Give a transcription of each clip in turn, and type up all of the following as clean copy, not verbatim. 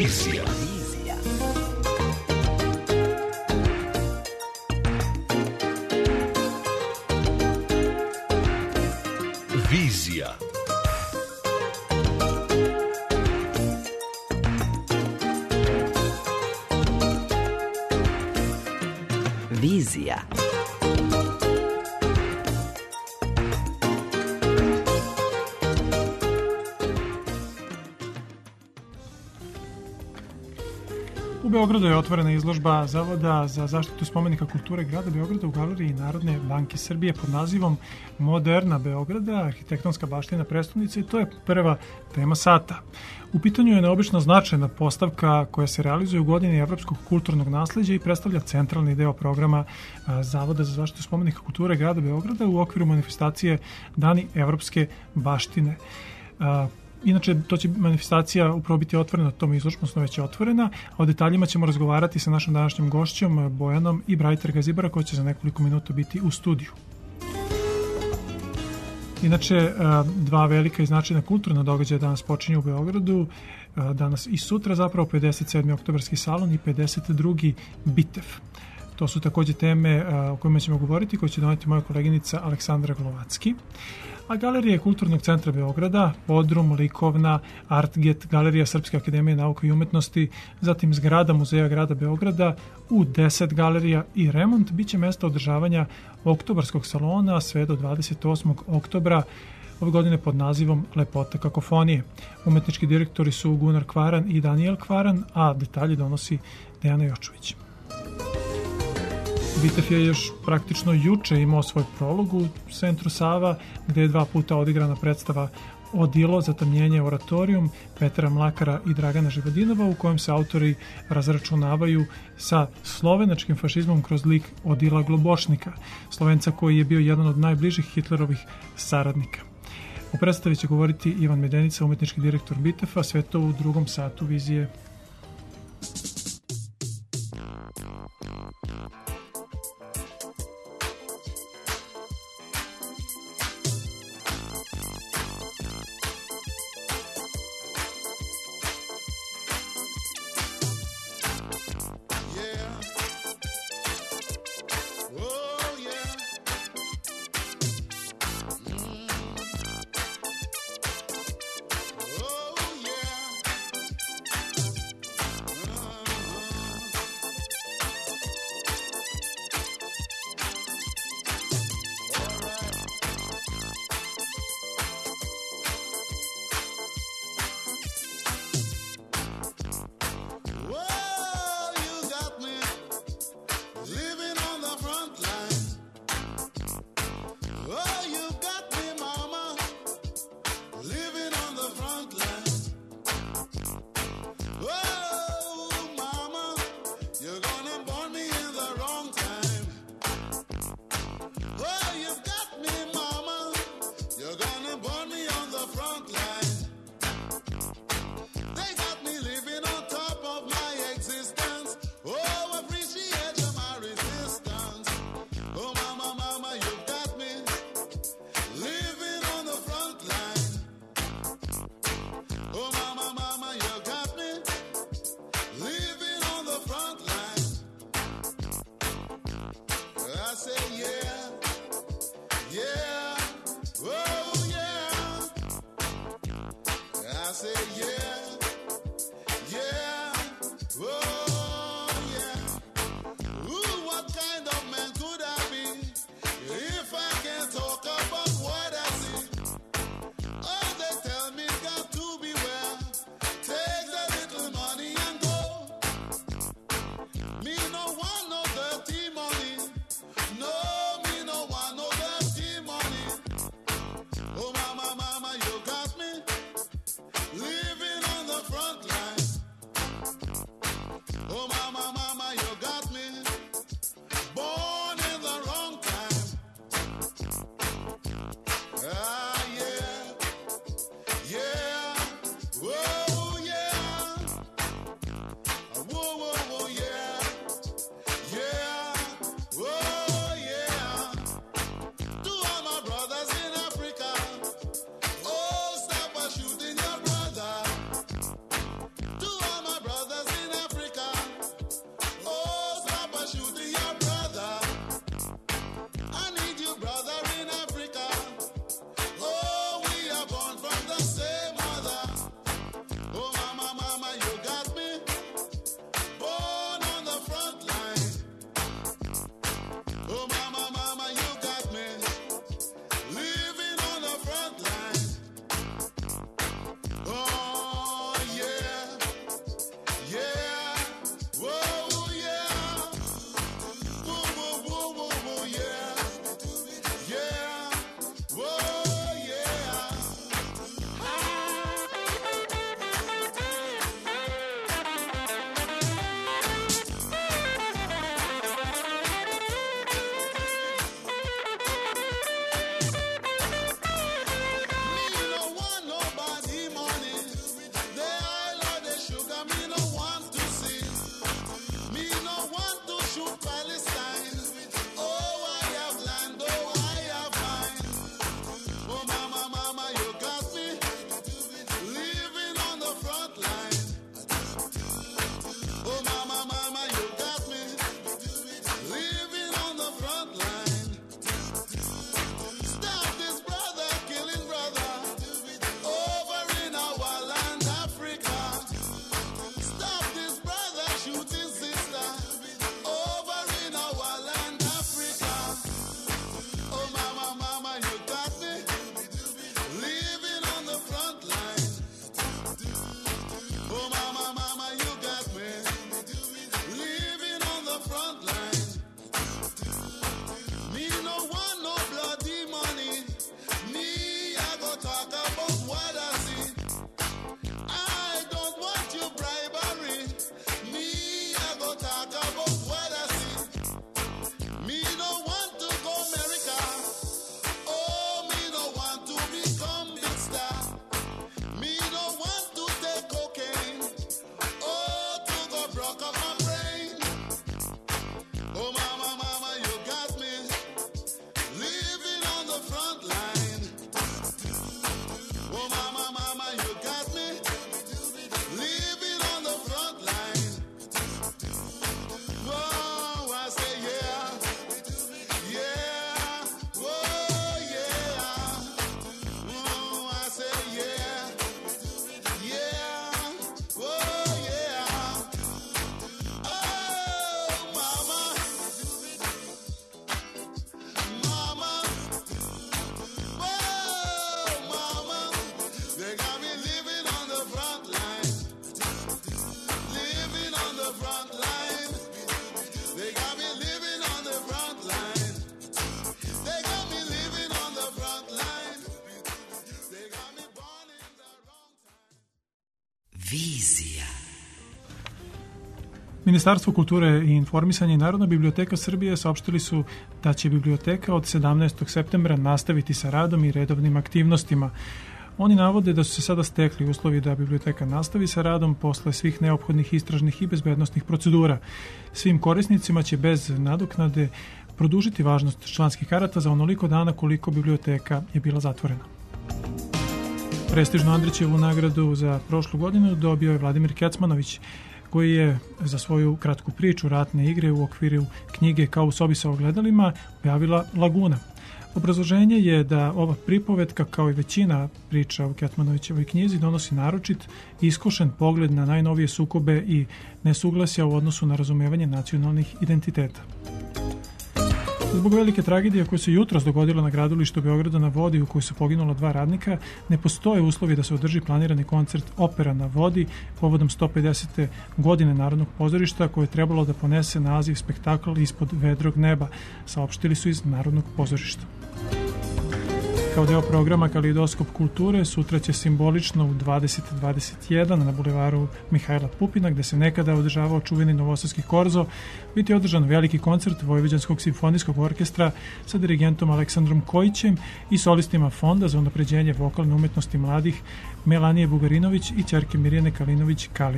Vizija. Vizija. Vizija. U Beogradu je otvorena izložba Zavoda za zaštitu spomenika kulture grada Beograda u Galeriji Narodne banke Srbije pod nazivom Moderna Beograda, arhitektonska baština prestonice, i to je prva tema sata. U pitanju je neobično značajna postavka koja se realizuje u godini Evropskog kulturnog nasleđa i predstavlja centralni deo programa Zavoda za zaštitu spomenika kulture grada Beograda u okviru manifestacije Dani evropske baštine. Inače, to će manifestacija upravo biti otvorena tom izložbom, odnosno već je otvorena, a o detaljima ćemo razgovarati sa našom današnjom gošćom Bojanom i Brajter Gazibara, koja će za nekoliko minuta biti u studiju. Inače, dva velika i značajna kulturna događaja danas počinju u Beogradu, danas i sutra zapravo 57. oktobarski salon i 52. Bitev. To su takođe teme o kojima ćemo govoriti, koje će doneti moja koleginica Aleksandra Glovacki. A galerije Kulturnog centra Beograda, Podrum, Likovna, Artget, Galerija Srpske akademije nauka i umetnosti, zatim zgrada Muzeja grada Beograda, u 10 galerija i remont biće mesta održavanja oktobarskog salona sve do 28. oktobra ove godine pod nazivom Lepota kakofonije. Umetnički direktori su Gunnar Kvaran i Daniel Kvaran, a detalje donosi Dejana Jočović. Bitev je još praktično juče imao svoj prolog u centru Sava, gde je 2 puta odigrana predstava Odilo, zatamnjenje, oratorijum Petra Mlakara i Dragana Živadinova, u kojem se autori razračunavaju sa slovenačkim fašizmom kroz lik Odila Globošnika, Slovenca koji je bio jedan od najbližih Hitlerovih saradnika. U predstavi će govoriti Ivan Medenica, umetnički direktor Bitefa, sve to u drugom satu Vizije. Vizija. Ministarstvo kulture i informisanja i Narodna biblioteka Srbije saopštili su da će biblioteka od 17. septembra nastaviti sa radom i redovnim aktivnostima. Oni navode da su se sada stekli uslovi da biblioteka nastavi sa radom posle svih neophodnih istražnih i bezbednostnih procedura. Svim korisnicima će bez nadoknade produžiti važnost članskih karata za onoliko dana koliko biblioteka je bila zatvorena. Prestižnu Andrićevu nagradu za prošlu godinu dobio je Vladimir Kecmanović, koji je za svoju kratku priču Ratne igre u okviru knjige Kao u sobi sa ogledalima objavila Laguna. Obrazloženje je da ova pripovetka, kao i većina priča u Kecmanovićevoj knjizi, donosi naročit i iskošen pogled na najnovije sukobe i nesuglasja u odnosu na razumevanje nacionalnih identiteta. Zbog velike tragedije koja se jutros dogodila na gradilištu Beograda na vodi u kojoj su poginula 2 radnika, ne postoje uslovi da se održi planirani koncert Opera na vodi povodom 150. godine Narodnog pozorišta koje je trebalo da ponese naziv spektakl Ispod vedrog neba, saopštili su iz Narodnog pozorišta. Kao deo programa Kaleidoskop kulture, sutra će simbolično u 20:21 na bulevaru Mihajla Pupina, gde se nekada održavao čuveni novosadski korzo, biti održan veliki koncert Vojvođanskog simfonijskog orkestra sa dirigentom Aleksandrom Kojićem i solistima Fonda za unapređenje vokalne umetnosti mladih Melanije Bugarinović i ćerke Mirjane Kalinović-Kalin.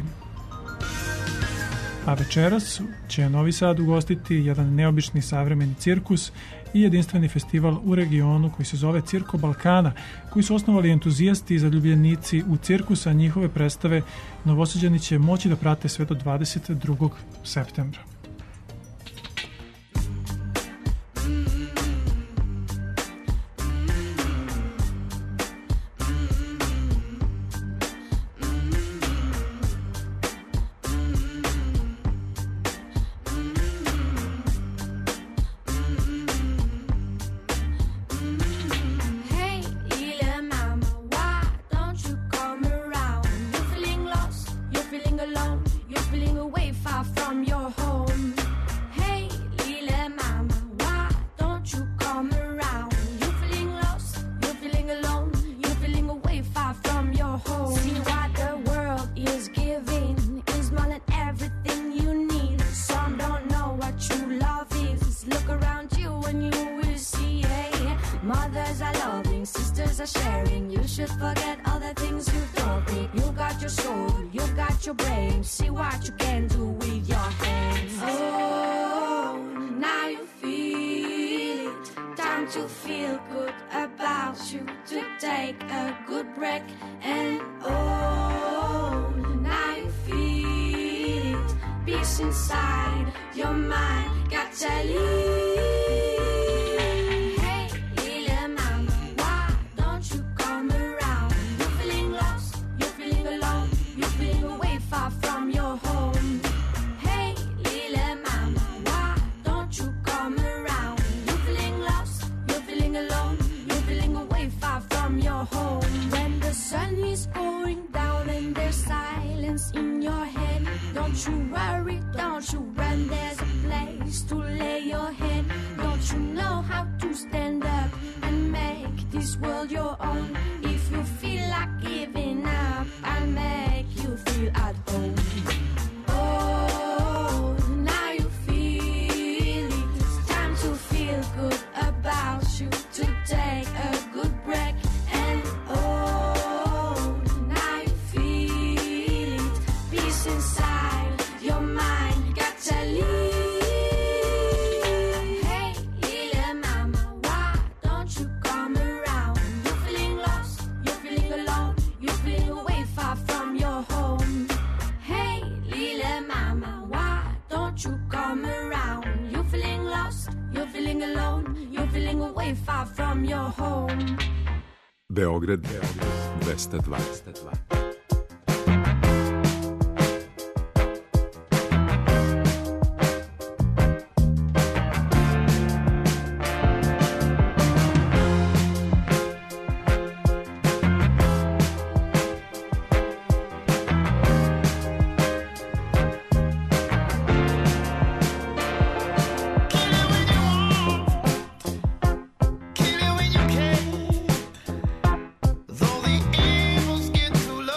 A večeras će Novi Sad ugostiti jedan neobični savremeni cirkus i jedinstveni festival u regionu koji se zove Cirko Balkana, koji su osnovali entuzijasti i zaljubljenici u cirkusa. Njihove predstave Novosađani će moći da prate sve do 22. septembra. Beograd 202. Though the evils get too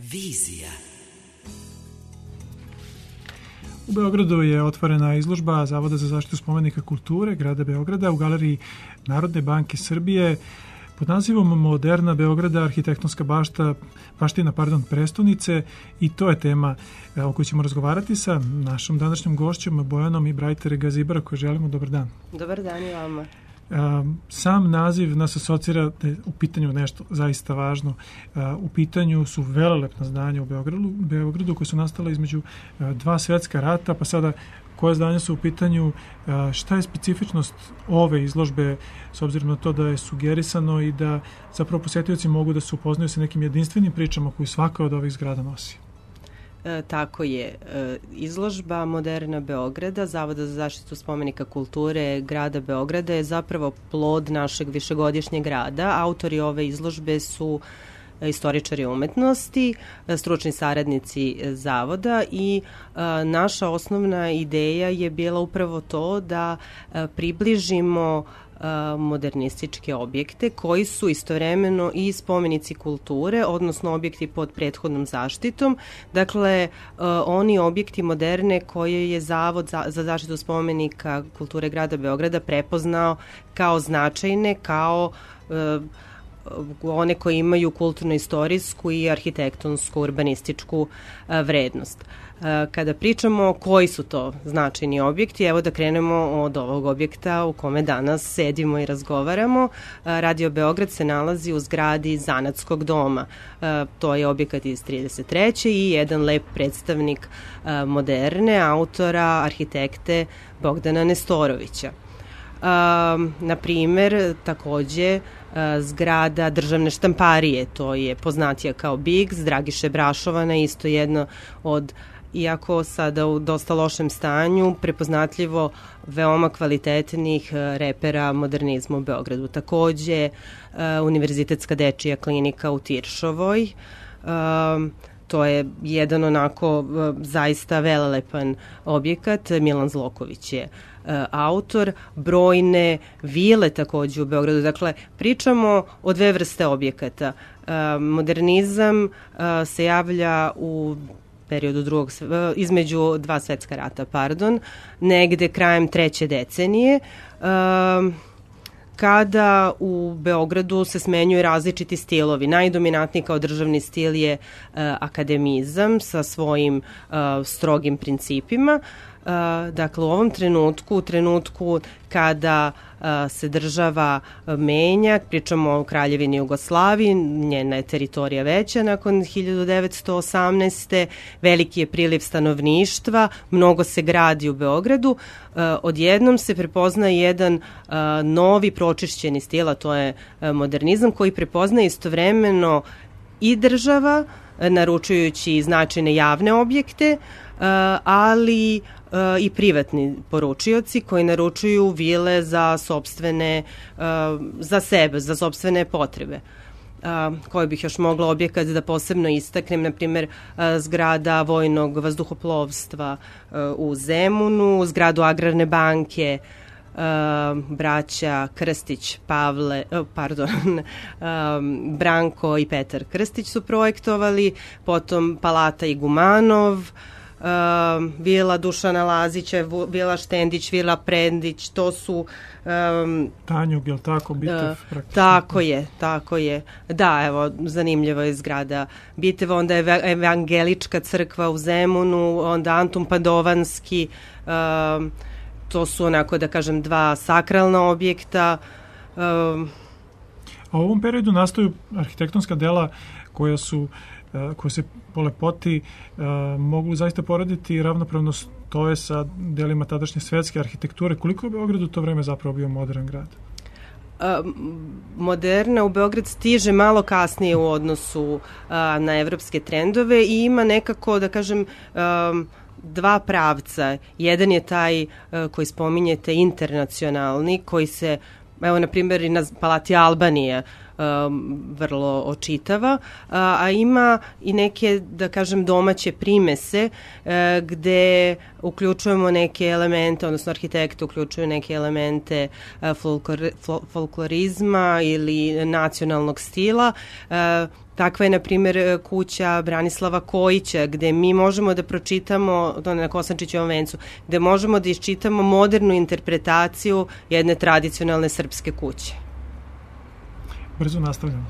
Vizija. U Beogradu je otvorena izložba Zavoda za zaštitu spomenika kulture grada Beograda u galeriji Narodne banke Srbije pod nazivom Moderna Beograda, arhitektonska baština prestonice, i to je tema o kojoj ćemo razgovarati sa našom današnjom gošćom Bojanom Ibrajter Gazibara, kojoj želimo dobar dan. Dobar dan i vama. Sam naziv nas asocira da je u pitanju nešto zaista važno. U pitanju su velelepna zdanja u Beogradu koje su nastale između dva svetska rata, pa sada koje zdanja su u pitanju, šta je specifičnost ove izložbe s obzirom na to da je sugerisano i da zapravo posetioci mogu da se upoznaju sa nekim jedinstvenim pričama koju svaka od ovih zgrada nosi. Tako je. Izložba Moderna Beograda, Zavoda za zaštitu spomenika kulture grada Beograda je zapravo plod našeg višegodišnjeg rada. Autori ove izložbe su istoričari umetnosti, stručni saradnici zavoda i naša osnovna ideja je bila upravo to da približimo modernističke objekte koji su istovremeno i spomenici kulture, odnosno objekti pod prethodnom zaštitom. Dakle, oni objekti moderne koje je Zavod za zaštitu spomenika kulture grada Beograda prepoznao kao značajne, kao one koji imaju kulturno-istorijsku i arhitektonsku, urbanističku vrednost. Kada pričamo koji su to značajni objekti, evo da krenemo od ovog objekta u kome danas sedimo i razgovaramo. Radio Beograd se nalazi u zgradi Zanatskog doma. To je objekat iz 33. i jedan lep predstavnik moderne, autora, arhitekte Bogdana Nestorovića. Na primer, takođe, zgrada državne štamparije, to je poznatija kao Bigs, Dragiše Brašovana, isto jedna od, iako sada u dosta lošem stanju, prepoznatljivo veoma kvalitetnih repera modernizma u Beogradu. Takođe, Univerzitetska dečija klinika u Tiršovoj, to je jedan onako zaista velelepan objekat, Milan Zloković je autor, brojne vile takođe u Beogradu. Dakle, pričamo o dve vrste objekata. Modernizam se javlja u periodu između dva svetska rata, negde krajem 3. decenije, kada u Beogradu se smenjuju različiti stilovi. Najdominantniji kao državni stil je akademizam sa svojim strogim principima. Dakle, u ovom trenutku kada se država menja, pričamo o Kraljevini Jugoslaviji, njena je teritorija veća nakon 1918. Veliki je priliv stanovništva, mnogo se gradi u Beogradu, odjednom se prepoznaje jedan novi pročišćeni stil, a to je modernizam koji prepoznaje istovremeno i država, naručujući značajne javne objekte, ali i privatni poručioci koji naručuju vile za sopstvene, za sebe, za sopstvene potrebe. Koje bih još mogla objekat da posebno istaknem, na primjer zgrada vojnog vazduhoplovstva u Zemunu, zgradu Agrarne banke, braća Krstić, Branko i Petar Krstić su projektovali, potom Palata Igumanov, vila Dušana Lazića, vila Štendić, vila Prendić, to su Tanjug, je li tako, Bitev? Tako je. Da, evo, zanimljiva je zgrada Biteva, onda je Evangelička crkva u Zemunu, onda Antun Padovanski, to su onako, da kažem, dva sakralna objekta. A u ovom periodu nastaju arhitektonska dela koja se po lepoti mogu zaista porediti i ravnopravno stoje sa delima tadašnje svetske arhitekture. Koliko je Beograd u to vreme zapravo bio modern grad? Moderna u Beograd stiže malo kasnije u odnosu na evropske trendove i ima nekako, da kažem, dva pravca. Jedan je taj koji spominjete internacionalni, koji se, evo na primjer i na Palati Albanije, vrlo očitava, a ima i neke, da kažem, domaće primese gde uključujemo neke elemente, odnosno arhitekte uključuju neke elemente folklorizma ili nacionalnog stila. Takva je, na primjer, kuća Branislava Kojića, gde mi možemo da pročitamo, to na Kosančićevom vencu, gde možemo da iščitamo modernu interpretaciju jedne tradicionalne srpske kuće. Brzo nastavljamo.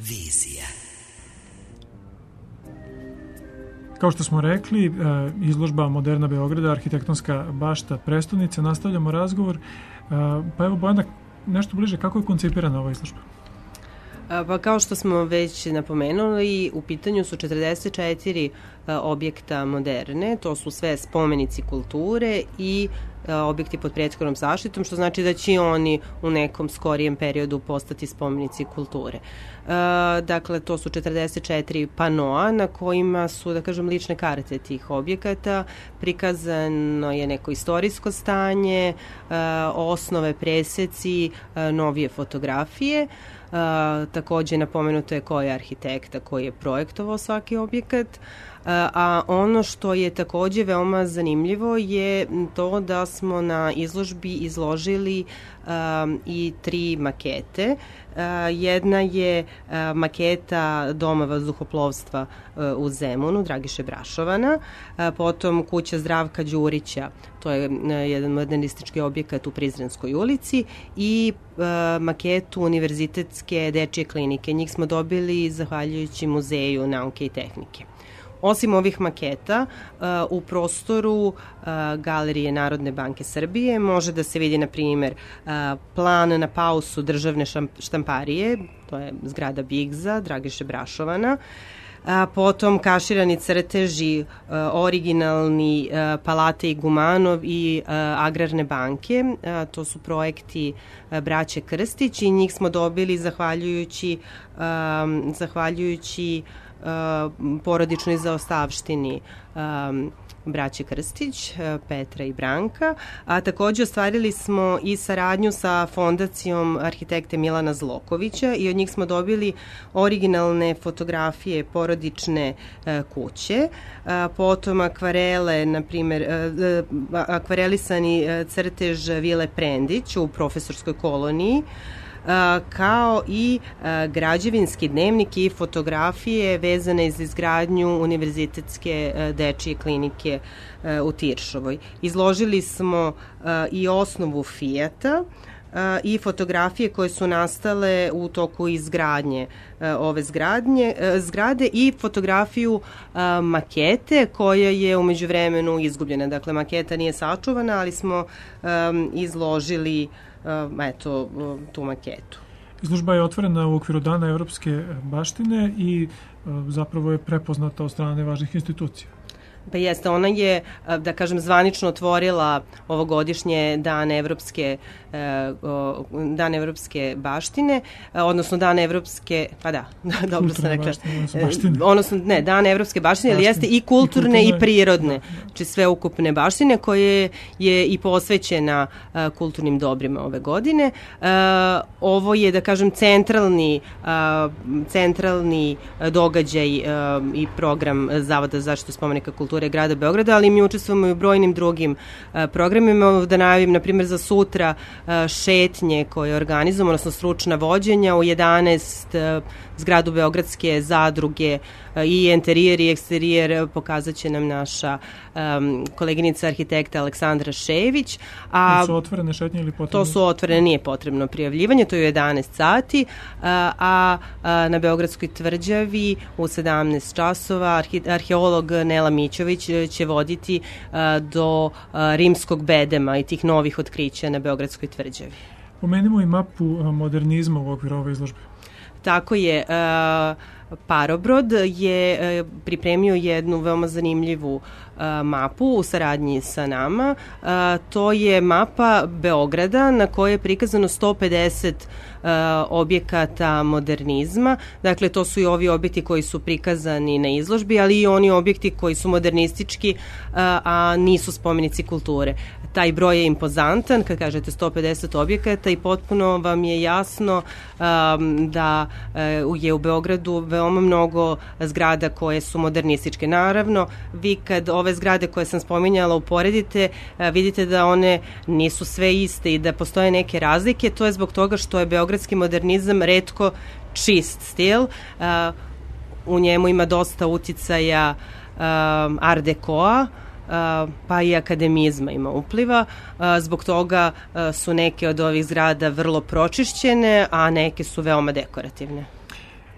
Vizija. Kao što smo rekli, izložba Moderna Beograda, arhitektonska bašta prestolnice, nastavljamo razgovor. Pa evo, Bojana, nešto bliže, kako je koncipirana ova izložba? Pa kao što smo već napomenuli, u pitanju su 44 objekta moderne, to su sve spomenici kulture i objekti pod prethodnom zaštitom, što znači da će oni u nekom skorijem periodu postati spomenici kulture. Dakle, to su 44 panoa na kojima su, da kažem, lične karte tih objekata, prikazano je neko istorijsko stanje, osnove, preseci, novije fotografije. Takođe napomenuto je ko je arhitekta, koji je projektovao svaki objekat, a ono što je takođe veoma zanimljivo je to da smo na izložbi izložili i 3 makete. Jedna je maketa Doma vazduhoplovstva u Zemunu, Dragiše Brašovana, potom kuća Zdravka Đurića, to je jedan modernistički objekat u Prizrenskoj ulici, i maketu Univerzitetske dečije klinike. Njih smo dobili zahvaljujući Muzeju nauke i tehnike. Osim ovih maketa, u prostoru Galerije Narodne banke Srbije može da se vidi, na primjer, plan na pausu državne štamparije, to je zgrada Bigza, Dragiše Brašovana, potom kaširani crteži originalni Palate i Gumanov i Agrarne banke, to su projekti braće Krstić i njih smo dobili zahvaljujući porodičnoj zaostavštini braće Krstić, Petra i Branka, a takođe ostvarili smo i saradnju sa fondacijom arhitekte Milana Zlokovića i od njih smo dobili originalne fotografije porodične kuće, potom akvarele, na primjer, akvarelisani crtež Vile Prendić u profesorskoj koloniji, kao i građevinski dnevnik i fotografije vezane za izgradnju Univerzitetske dečije klinike u Tiršovoj. Izložili smo i osnovu Fijata i fotografije koje su nastale u toku izgradnje ove zgrade i fotografiju makete koja je umeđu vremenu izgubljena. Dakle, maketa nije sačuvana, ali smo izložili tu maketu. Izložba je otvorena u okviru Dana evropske baštine i zapravo je prepoznata od strane važnih institucija. Pa jeste, ona je, da kažem, zvanično otvorila ovogodišnje Dan evropske baštine, odnosno Dan evropske, pa da, dobro sam rekla, odnosno, ne, Dan evropske baštine, ali jeste i kulturne i prirodne, znači sve ukupne baštine koje je i posvećena kulturnim dobrima ove godine. Ovo je, da kažem, centralni događaj i program Zavoda za zaštitu spomenika kulture grada Beograda, ali mi učestvujemo i u brojnim drugim programima. Da najavim, na primjer, za sutra šetnje koje organizujemo, odnosno stručna vođenja u 11 zgradu Beogradske zadruge i interijer i eksterijer pokazat će nam naša koleginica arhitekta Aleksandra Šević. To su otvorene šetnje ili potrebno? To su otvorene, nije potrebno prijavljivanje, to je u 11 sati, a na Beogradskoj tvrđavi u 17 časova arheolog Nela Mićović će voditi do rimskog bedema i tih novih otkrića na Beogradskoj tvrđavi. Pomenimo i mapu modernizma u okviru ove izložbe. Tako je, Parobrod je pripremio jednu veoma zanimljivu mapu u saradnji sa nama. To je mapa Beograda na kojoj je prikazano 150 objekata modernizma. Dakle, to su i ovi objekti koji su prikazani na izložbi, ali i oni objekti koji su modernistički, a nisu spomenici kulture. Taj broj je impozantan, kad kažete 150 objekata, i potpuno vam je jasno da je u Beogradu veoma mnogo zgrada koje su modernističke. Naravno, vi kad ove zgrade koje sam spominjala uporedite, vidite da one nisu sve iste i da postoje neke razlike. To je zbog toga što je beogradski modernizam retko čist stil. U njemu ima dosta uticaja Art Decoa, pa i akademizma ima upliva. Zbog toga su neke od ovih zgrada vrlo pročišćene, a neke su veoma dekorativne.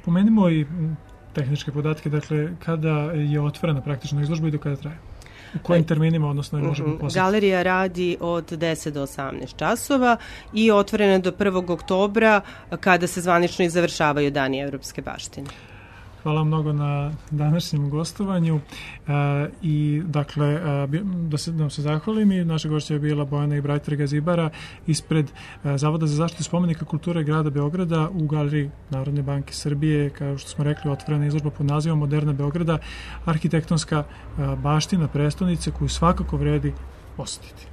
Pomenimo i tehničke podatke, dakle, kada je otvorena praktično izložba i do kada traje? U kojim terminima, odnosno, možemo posjetiti? Galerija radi od 10 do 18 časova i otvorena do 1. oktobra kada se zvanično i završavaju Dani evropske baštine. Hvala mnogo na današnjem gostovanju i dakle da se zahvalim i naša gošća je bila Bojana Ibrajter-Gazibara ispred Zavoda za zaštitu spomenika kulture grada Beograda u Galeriji Narodne banke Srbije, kao što smo rekli, otvorena izložba pod nazivom Moderna Beograda, arhitektonska baština prestonice koju svakako vredi posetiti.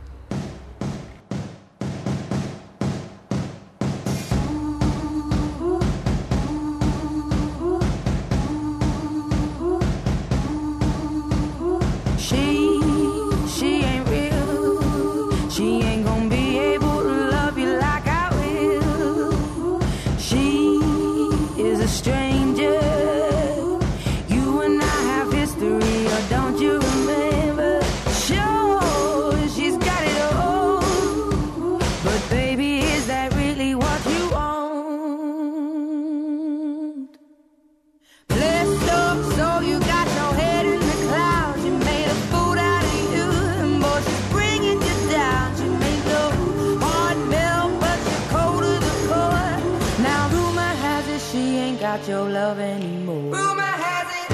Your love anymore. Rumor has it.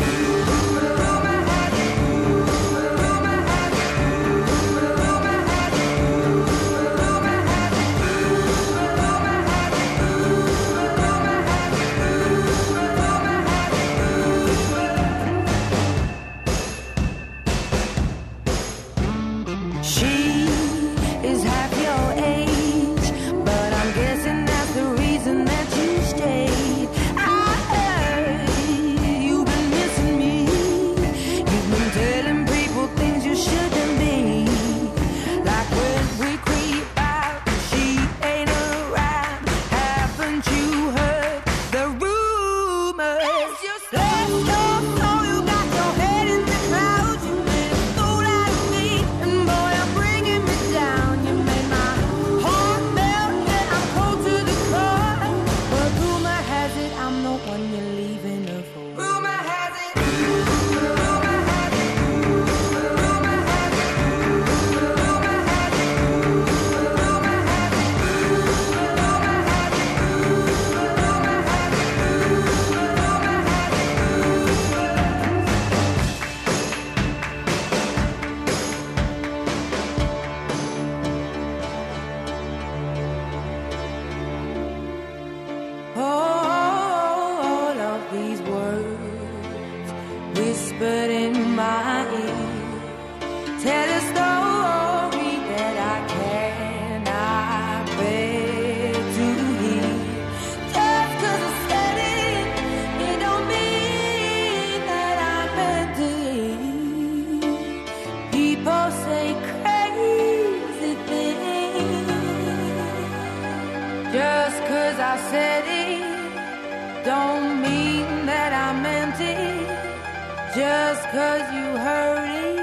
Just 'cause you heard it.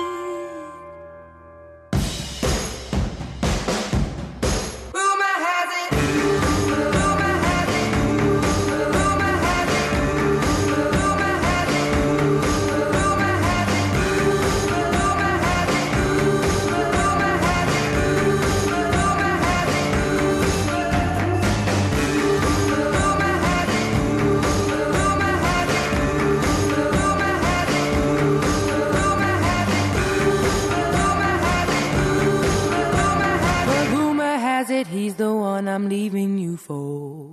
Rumor has it. Rumor has it. Rumor has it. Rumor has it. Rumor has it. Rumor has it. Rumor has it. Rumor has it. Rumor has it. Rumor has it. He's the one I'm leaving you for.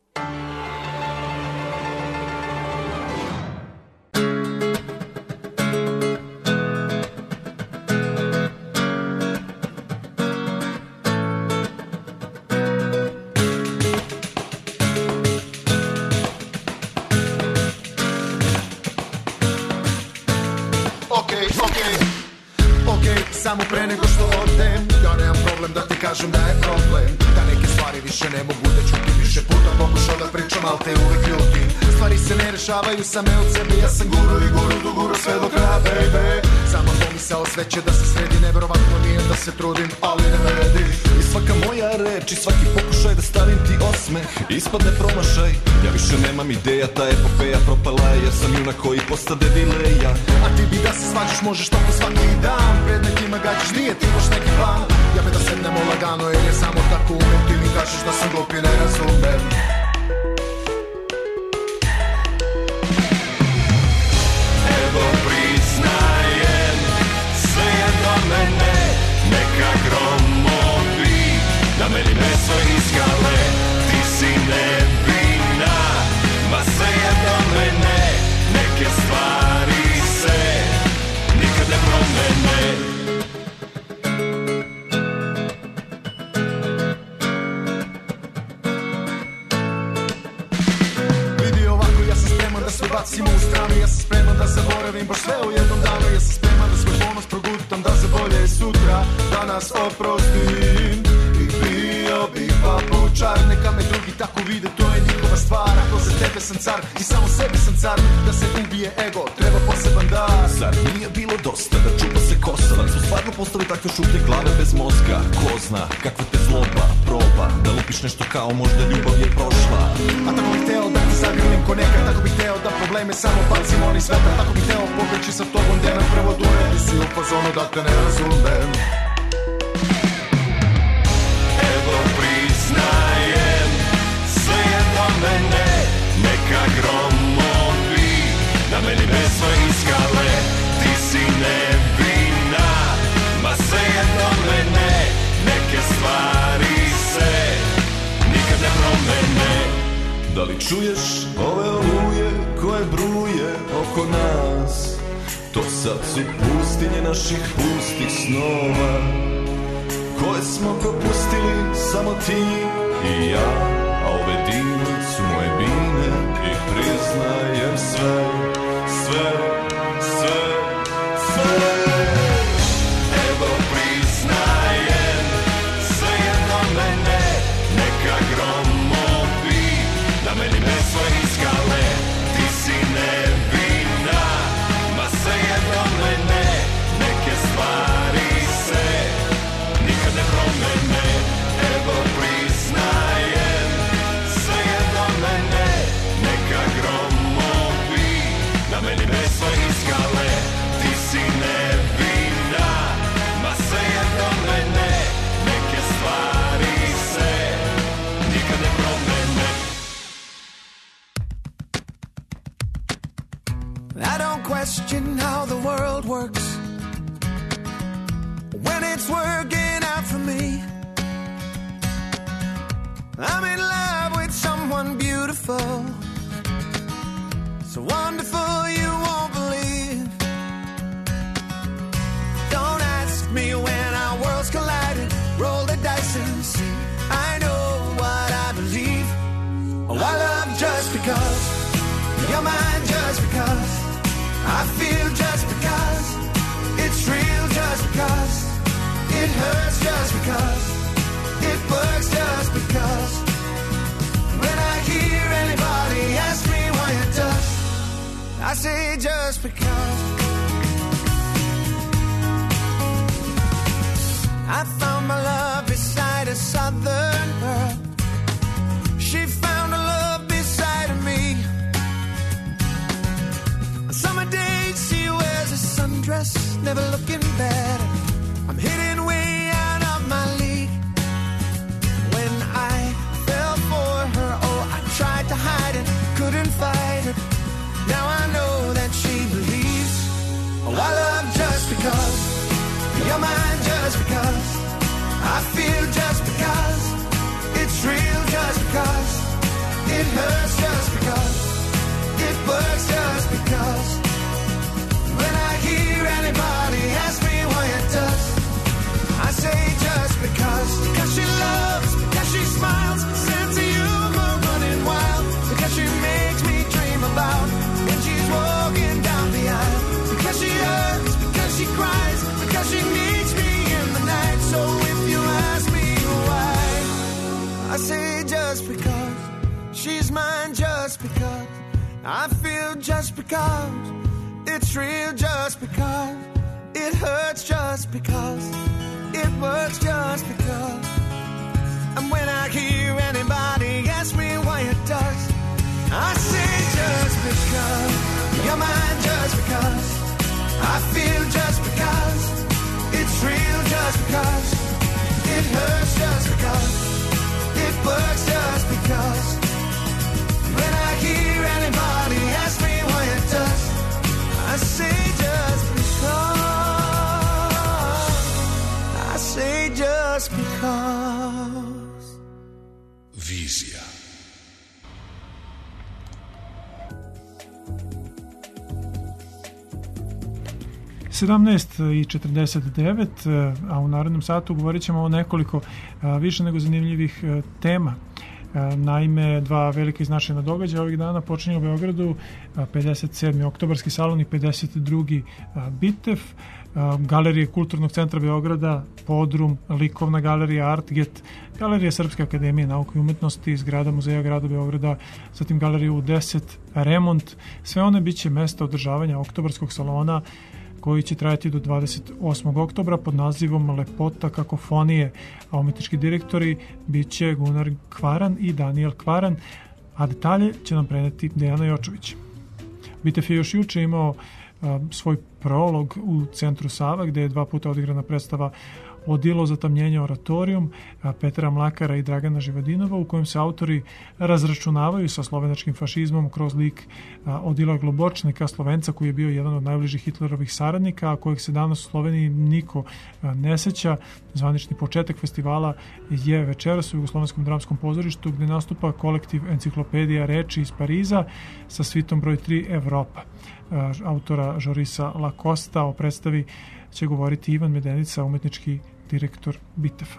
Samo pre nego što odem, ja nemam problem da ti kažem da je problem. Da neke stvari više ne mogu da čutim. Više puta pokušao da pričam, al te uvek ljutim. Stvari se ne rešavaju same od sebe, ja sam guru i guru do guru sve do kraja, baby. Sama pomisao sve će da se sredi, nevjerovatno nije da se trudim, ali ne vredi. I svaka moja reč i svaki pokušaj da stavim ti osmeh ispadne promašaj. Ja više nemam ideja, ta epopeja propala je, jer sam junak koji postade dileja. A ti bi da se svađaš, možeš tako svaki dan. Pred nekima gađaš, nije ti baš neki plan. Ja bi da sednemo lagano, jer je samo tako umem. Ti mi kažeš da sam glup i ne razumem. Evo priznajem, sve je do mene, neka gromovi da meni meso iskale. Ti si nevina, ma sve je do mene, neke stvari se nikad ne promene. Vidi ovako, ja sam spreman da sve bacimo u stranu. Ja sam spreman da zaboravim baš sve u jednom danu. Ja sam spreman da svoj ponos progutam, da za bolje sutra danas oprostim. I bio bih papučar, neka me drugi tako vide, to je njihova stvar. Ako za tebe sam car i samo sebi sam car, da se ubije ego, treba poseban dar. Zar nije bilo dosta da čupa se kosa? Da su stvarno postali takve šuplje glave bez mozga? Ko zna kakva te zloba proba da lupiš nešto kao možda ljubav je prošla. A tako bih teo da ti zagrlim ko nekad, tako bih teo da probleme samo bacim oni sveta. Tako bih teo pobeći sa tobom gde me prvo dure. Ti si u fazonu da te ne razumem. Evo priznajem, sve je do mene, neka gromovi da meni meso iskale. Ti si nevina, ma sve je do mene, neke stvari se nikad ne promene. Da li čuješ ove oluje koje bruje oko nas? To sad su pustinje naših pustih snova, koje smo propustili samo ti i ja. A ove divne su moje bine i priznajem sve, sve, sve, sve. Evo priznajem, sve je do mene, neka gromovi da meni meso iskale. Ti si nevina, ma sve je do mene, neke stvari se nikad ne promene. Evo priznajem, sve je do mene, neka gromovi da meni meso iskale. Ti si nevina, ma sve je do mene, neke stvari se nikad ne promene. I don't question how the world works when it's working out for me. I'm in love with someone beautiful, so wonderful you won't believe. Don't ask me when our worlds collided. Roll the dice and see. I know what I believe. Oh, I love just because you're mine, just because I feel, just because it's real, just because it hurts, just because it works, just because when I hear anybody ask me why it does, I say just because. I found my love beside a southern girl. She found a love beside of me. On summer days she wears a sundress, never looking better. I'm hitting way out of my league. When I fell for her, oh, I tried to hide it, couldn't fight it. Now I know that she believes. Oh, I love just because you're mine, just because I feel, just because it's real, just because it hurts, just because it works, just because when I hear anybody ask me why it does, I say just because she loves, because she smiles, sense of humor running wild, because she makes me dream about when she's walking down the aisle, because she hurts, because she cries, because she needs me in the night. So if you ask me why, I say just because she's mine, just because I feel, just because it's real, just because It hurts just because. It works just because. And when I hear anybody ask me why it does, I say just because. You're mine just because. I feel just because. It's real just because. It hurts just because. It works just because. When I hear anybody ask me why it does, I say just because. I say just because. Vizija. I 49, a u narednom satu govorit ćemo o nekoliko više nego zanimljivih tema. Naime, dva velika i značajna događaja ovih dana počinje u Beogradu, 57. oktobarski salon i 52. Bitev, galerije Kulturnog centra Beograda, Podrum, Likovna galerija Artget, galerija Srpske akademije nauke i umetnosti, zgrada Muzeja grada Beograda, zatim galerija U10, Remont, sve one biće mesta održavanja oktobarskog salona koji će trajati do 28. oktobra pod nazivom Lepota kakofonije, a umetnički direktori biće Gunnar Kvaran i Daniel Kvaran, a detalje će nam preneti Dejana Jočović. Bitev je još juče imao svoj prolog u centru Sava, gde je 2 puta odigrana predstava Odilo zatamnjenja oratorijum Petra Mlakara i Dragana Živadinova, u kojem se autori razračunavaju sa slovenačkim fašizmom kroz lik Odila Globočnika, Slovenca koji je bio jedan od najbližih Hitlerovih saradnika, a kojeg se danas u Sloveniji niko ne seća. Zvanični početak festivala je večeras u Jugoslovenskom dramskom pozorištu, gde nastupa kolektiv Enciklopedija reči iz Pariza sa svitom broj 3 Evropa autora Žorisa Lakosta. O predstavi će govoriti Ivan Medenica, umetnički direktor Bitefa.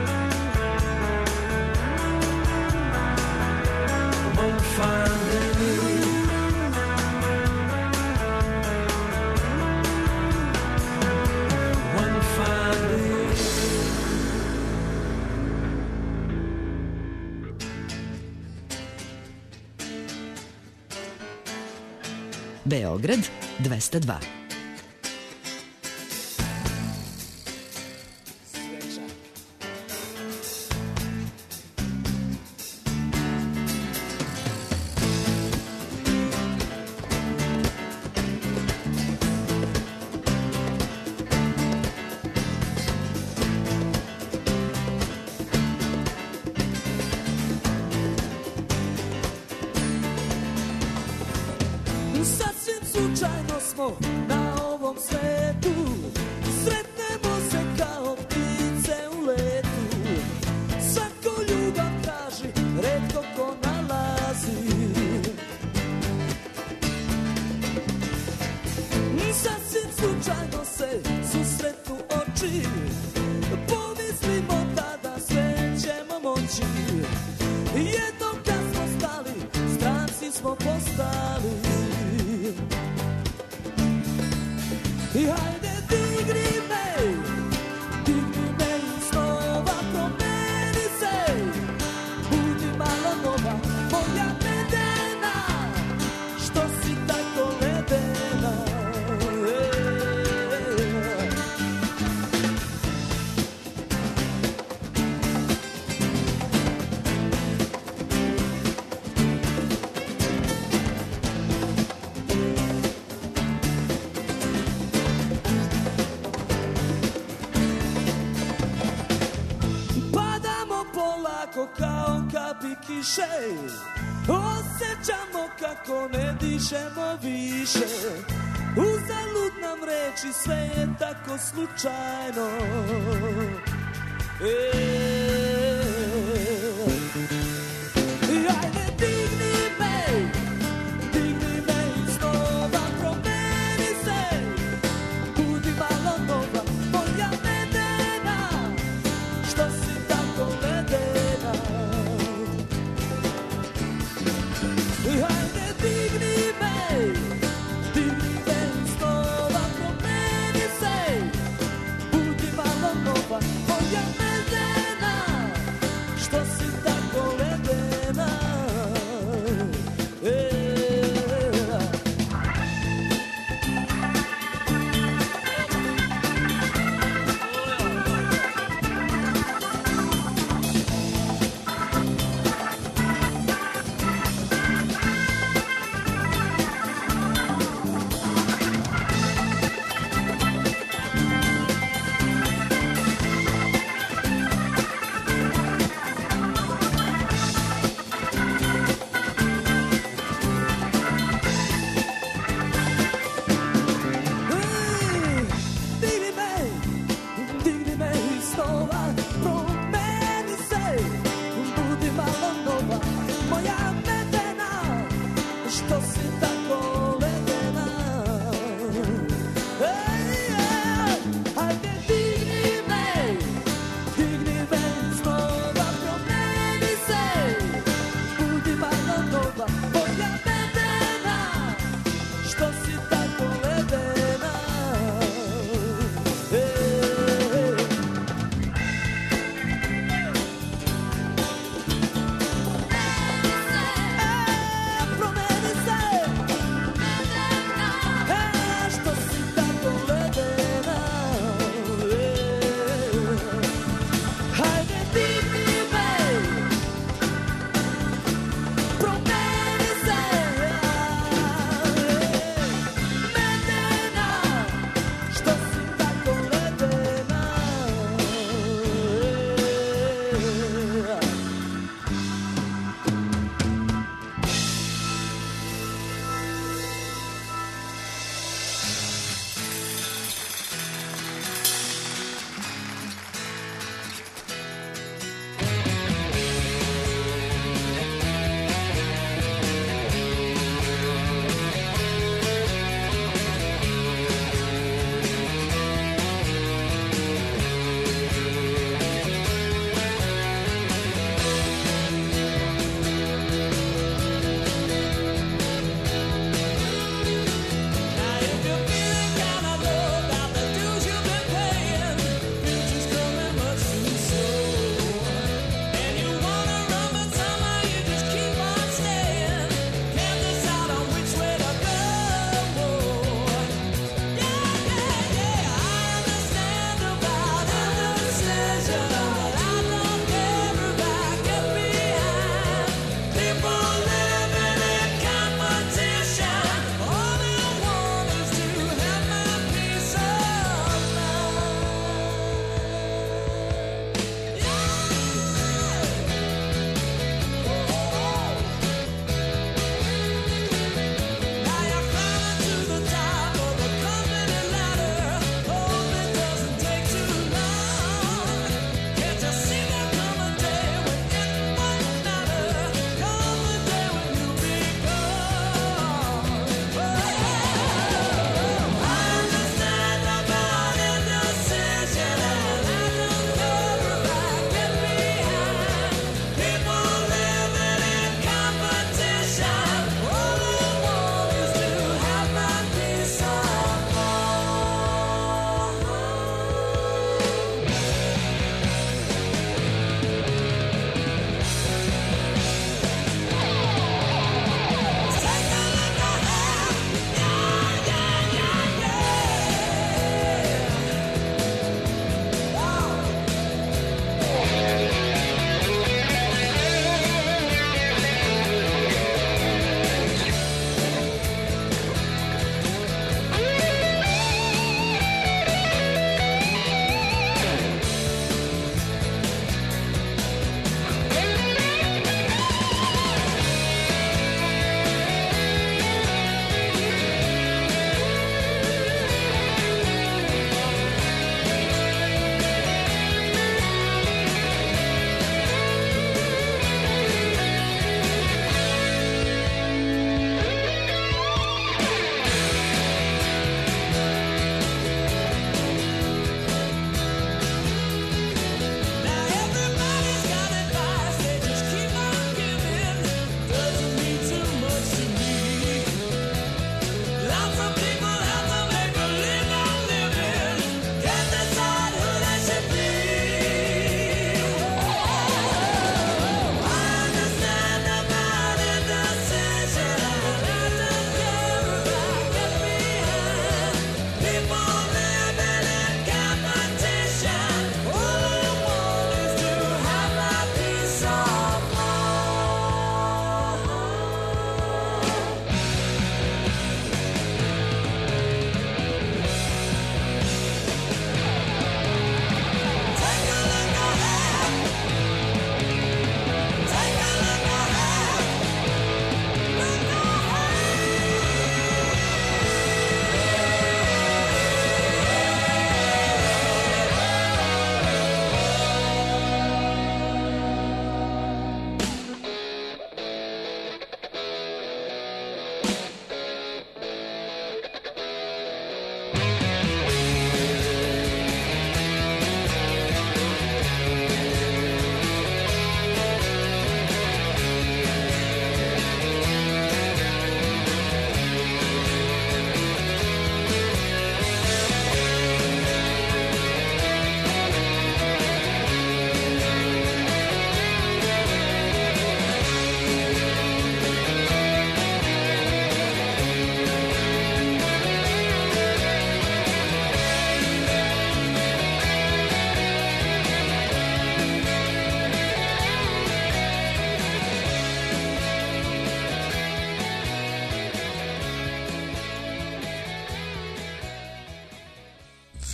One fine day. Beograd 202. Sasvim slučajno smo na ovom svetu, sretnemo se kao ptice u letu. Svako ljubav traži, retko ko nalazi. Sasvim slučajno se susretnu oči, pomislimo tada sve ćemo moći. Jednom kad smo stali, stranci smo postali. I hajde digni me iz snova, promeni se, budi malo nova, moja medena, što si tako ledena. Kao kapi kiše, osjećamo kako ne dišemo više. Uzalud nam reči, sve je tako slučajno. Ajde digni me iz snova, promeni se, budi malo nova, moja medena, što si tako ledena. Hajde digni me iz snova, promeni se, budi malo nova, moja medena,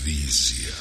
Vizija.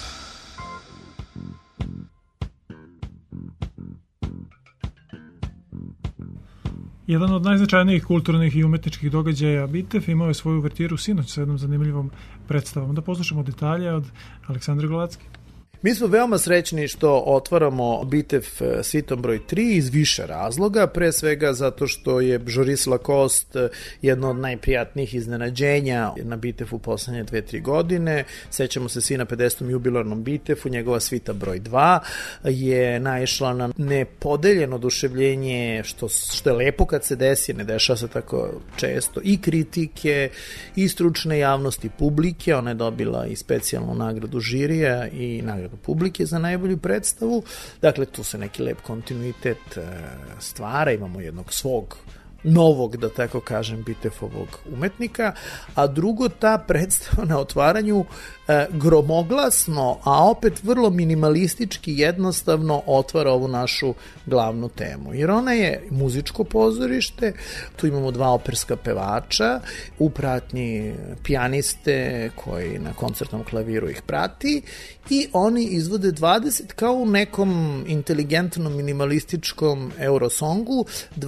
Jedan od najznačajnijih kulturnih i umetničkih događaja Bitev imao je svoju uvertiru sinoć sa jednom zanimljivom predstavom. Da poslušamo detalje od Aleksandre Golacki. Mi smo veoma srećni što otvaramo Bitev Svitom broj 3 iz više razloga, pre svega zato što je Joris Lacoste jedno od najprijatnijih iznenađenja na Bitevu poslednje 2-3 godine. Sećamo se svi na 50. jubilarnom Bitevu, njegova Svita broj 2 je naišla na nepodeljeno oduševljenje, što je lepo kad se desi, ne dešava se tako često, i kritike, i stručne javnosti, publike. Ona je dobila i specijalnu nagradu žirija i nagradu publike za najbolju predstavu. Dakle, tu se neki lep kontinuitet stvara, imamo jednog svog novog, da tako kažem, Bitefovog umetnika, a drugo, ta predstava na otvaranju gromoglasno, a opet vrlo minimalistički, jednostavno otvara ovu našu glavnu temu. Jer ona je muzičko pozorište, tu imamo 2 operska pevača, u pratnji pijaniste koji na koncertnom klaviru ih prati i oni izvode 20, kao u nekom inteligentnom minimalističkom eurosongu,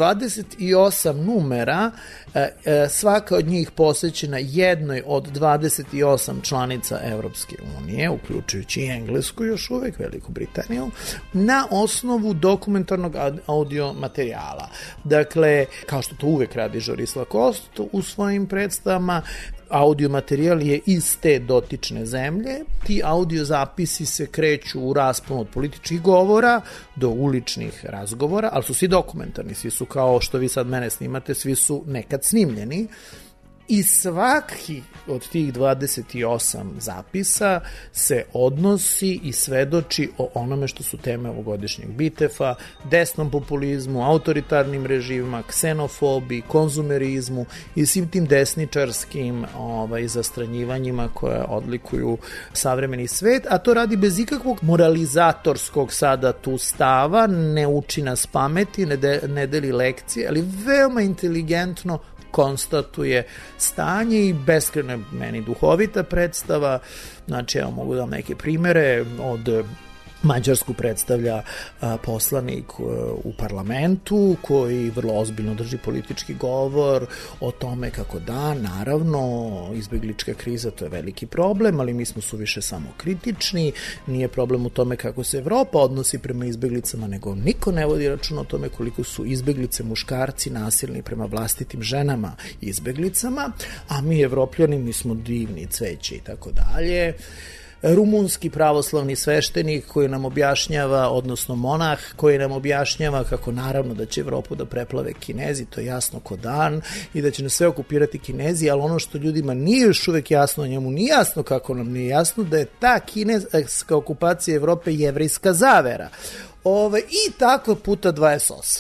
28 numera, svaka od njih posvećena jednoj od 28 članica Evropske unije, uključujući i Englesku još uvek, Veliku Britaniju, na osnovu dokumentarnog audio materijala. Dakle, kao što to uvek radi Joris Lacoste u svojim predstavama, audio materijal je iz te dotične zemlje. Ti audio zapisi se kreću u rasponu od političkih govora do uličnih razgovora, ali su svi dokumentarni, svi su kao što vi sad mene snimate, svi su nekad snimljeni. I svaki od tih 28 zapisa se odnosi i svedoči o onome što su teme ovogodišnjeg Bitefa, desnom populizmu, autoritarnim režimima, ksenofobiji, konzumerizmu i svim tim desničarskim zastranjivanjima koje odlikuju savremeni svet, a to radi bez ikakvog moralizatorskog sada tu stava, ne uči nas pameti, ne deli lekcije, ali veoma inteligentno konstatuje stanje i beskrajno je meni duhovita predstava. Znači, evo, mogu da vam neke primere. Od Mađarsku predstavlja poslanik u parlamentu koji vrlo ozbiljno drži politički govor o tome kako da, naravno, izbeglička kriza, to je veliki problem, ali mi smo suviše samokritični, nije problem u tome kako se Evropa odnosi prema izbeglicama, nego niko ne vodi račun o tome koliko su izbeglice muškarci nasilni prema vlastitim ženama izbeglicama, a mi Evropljani, mi smo divni, cveće i tako dalje. Rumunski pravoslavni sveštenik koji nam objašnjava, odnosno monah koji nam objašnjava kako naravno da će Evropu da preplave Kinezi, to je jasno ko dan, i da će nas sve okupirati Kinezi, ali ono što ljudima nije još uvek jasno, njemu nije jasno kako nam nije jasno, da je ta kineska okupacija Evrope jevrejska zavera. I tako puta 28.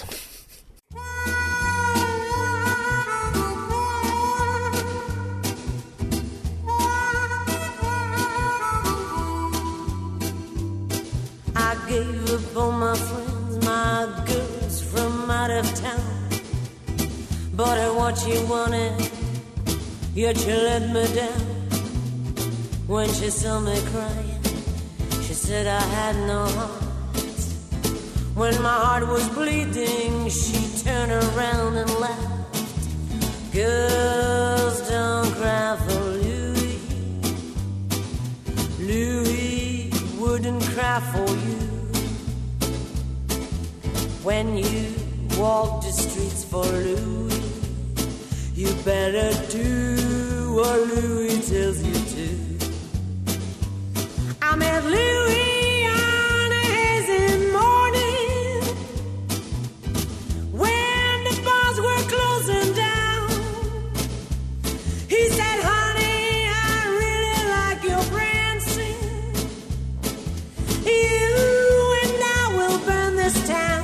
All my friends, my girls from out of town, bought her what she wanted, yet she let me down. When she saw me crying, she said I had no heart. When my heart was bleeding, she turned around and laughed. Girls, don't cry for Louis. Louis wouldn't cry for you. When you walk the streets for Louis, you better do what Louis tells you to. I met Louis on a hazy morning when the bars were closing down. He said, honey, I really like your prancing. You and I will burn this town.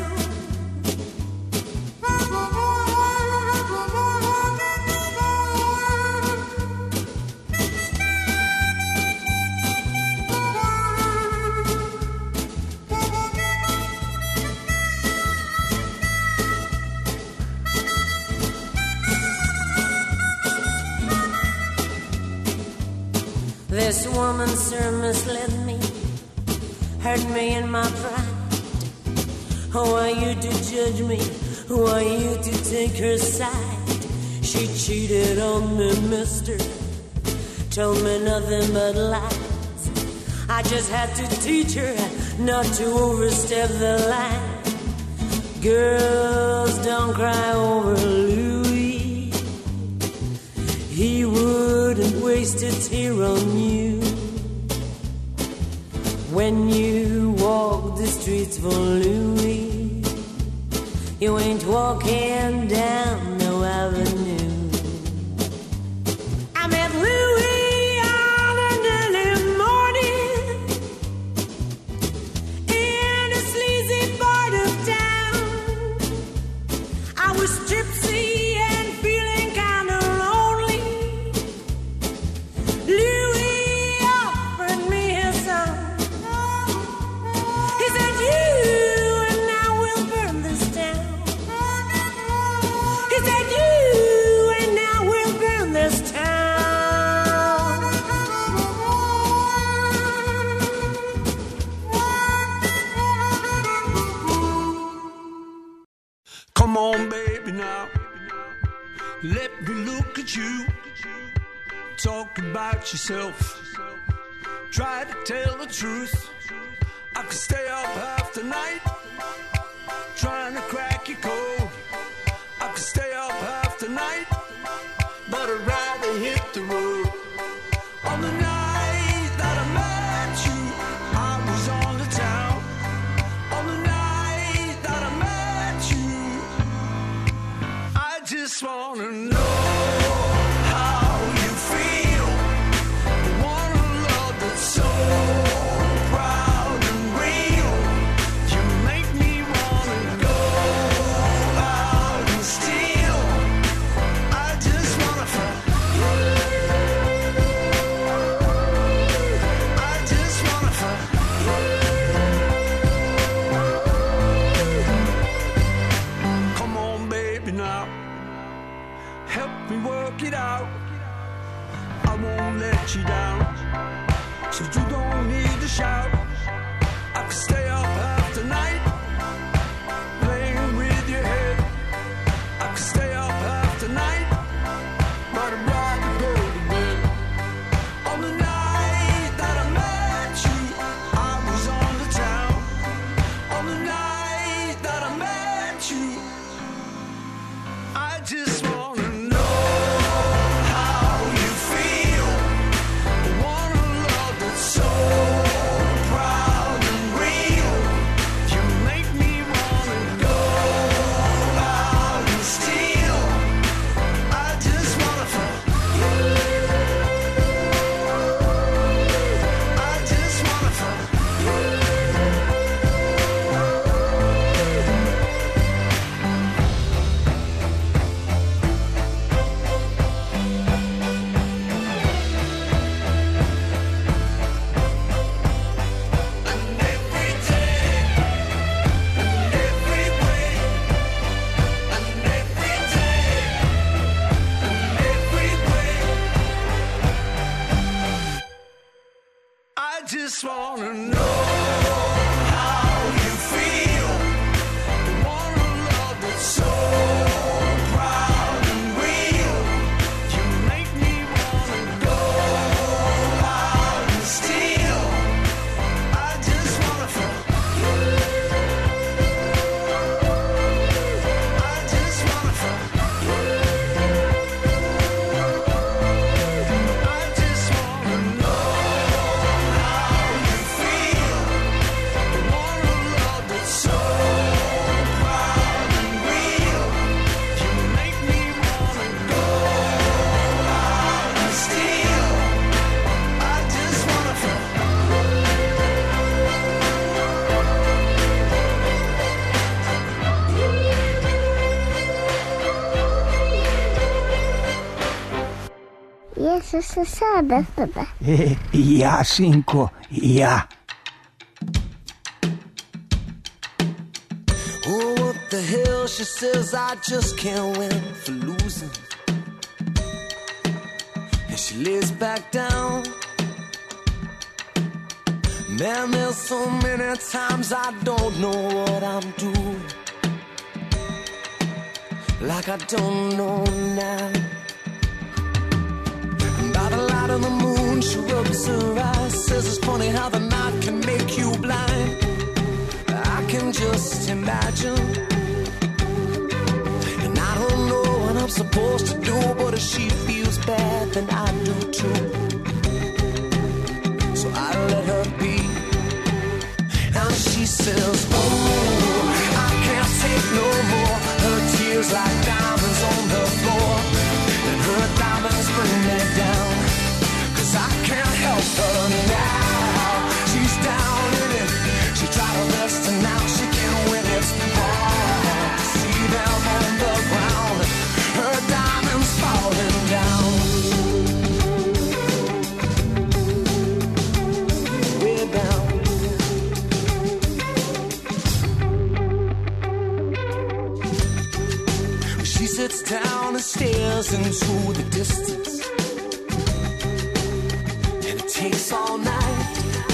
This woman, sir, misled me, hurt me in my pride. Who are you to judge me? Who are you to take her side? She cheated on me, mister, told me nothing but lies. I just had to teach her not to overstep the line. Girls, don't cry over Louis. He wouldn't waste a tear on you. When you walk the streets for Louis, you ain't walking down no avenue. I met Louis on an early morning in a sleazy part of town. I was tipsy and feeling kind of lonely. Louis offered me his song. He said, you and I will burn this town. He said, you and I will burn this town. Come on, baby, now. Let me look at you. Talk about yourself. Try to tell the truth. I could stay up half the night trying to crack your code. I could stay up half the night, but I'd rather hit the road. On the night that I met you, I was on the town. On the night that I met you, I just wanna know how you feel. The one love that's so proud and real. You make me wanna go out and steal. I just wanna fuck you. I just wanna fuck you. Come on, baby, now. Help me work it out. I won't let you down, so you don't need to shout. I could stay up half the night playing with your head. I could stay up half the night, but I'd rather go to bed. On the night that I met you, I was on the town. On the night that I met you, I just wanna know how you feel. The one love that's so proud and real. You make me wanna go out and steal. I just wanna fuck you. I just wanna fuck you. And every day, and every way, and every day, and every way, I just wanna know how you feel. The one love that's so proud and real. You make me wanna go out and steal. I just wanna fuck you. I just wanna fuck you. I just wanna know how you feel. The one love that's so proud and real. You make me wanna go out and steal. I just wanna fuck you. Jesu se sada tebe. Ja, sinko, ja. Oh, what the hell? She says I just can't win for losing. And she lays back down And there's so many times I don't know what I'm doing, like I don't know now. And by the light of the moon she rubs her eyes, says it's funny how the night can make you blind. I can just imagine, and I don't know what I'm supposed to do, but if she feels bad then I do too. So I let her be, and she says, oh, I can't take no more. Her tears like diamonds on the floor, and her diamonds bring me down, 'cause I can't help her now. She's down in it, she tried her best and now she can't win. It's hard to see them on the ground, her diamonds falling down. Way down. She sits down and stares into the distance, and it takes all night.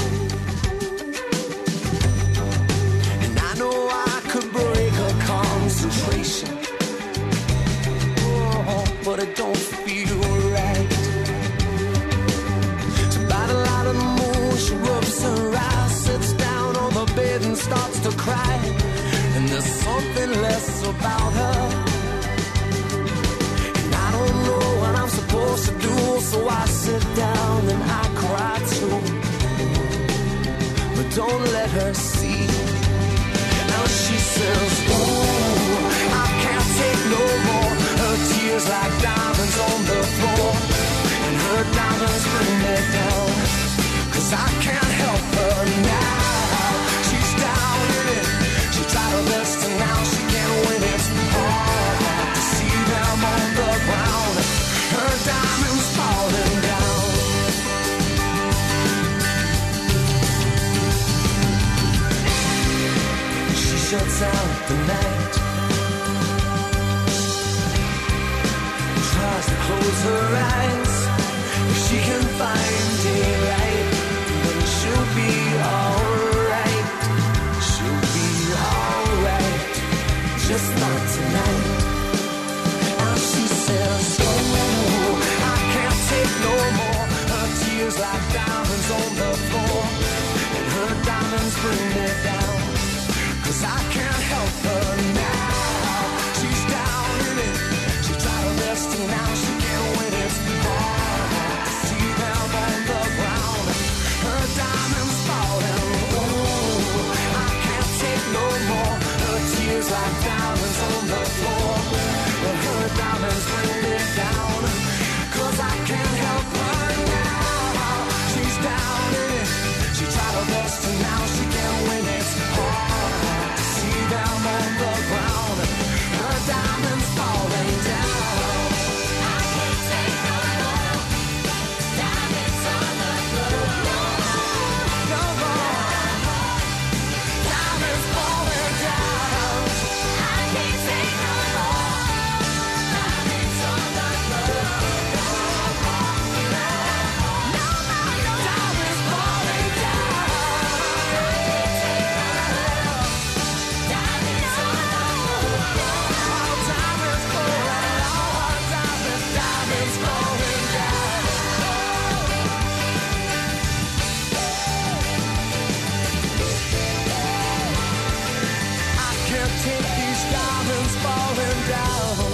And I know I could break her concentration, oh, but it don't feel right. So by the light of the moon she rubs her eyes, sits down on the bed and starts to cry. And there's something less about her, I don't know what I'm supposed to do, so I sit down and I cry too. But don't let her see. Now she says, ooh, I can't take no more. Her tears like diamonds on the floor, and her diamonds bring me down, 'cause I can't help her now. She's down in it, she tried her best and now she can't win. It's hard to see them on the ground, her diamonds falling down. She shuts out the night, tries to close her eyes. If she can find daylight, then she'll be alright. She'll be alright, just not tonight. She says, oh, I can't take no more. Her tears like diamonds on the floor, and her diamonds bring me down, 'cause I can't help her now. She's down in it, she tried her best and now she can't win. It's hard to see them on the ground, her diamonds falling. Oh, I can't take no more. Her tears like diamonds on the floor, her diamonds bring me down, 'cause I can't help her now. She's down in it, she tried her best and now she can't win. It's hard to see them on the ground, her diamonds falling down. I can't take no more. Diamonds on the floor, no more. Diamonds falling down. I can't take no more. Diamonds on the floor, no more. Diamonds falling down. Diamonds on the floor, diamonds falling, diamonds falling down. I can't take these diamonds falling down.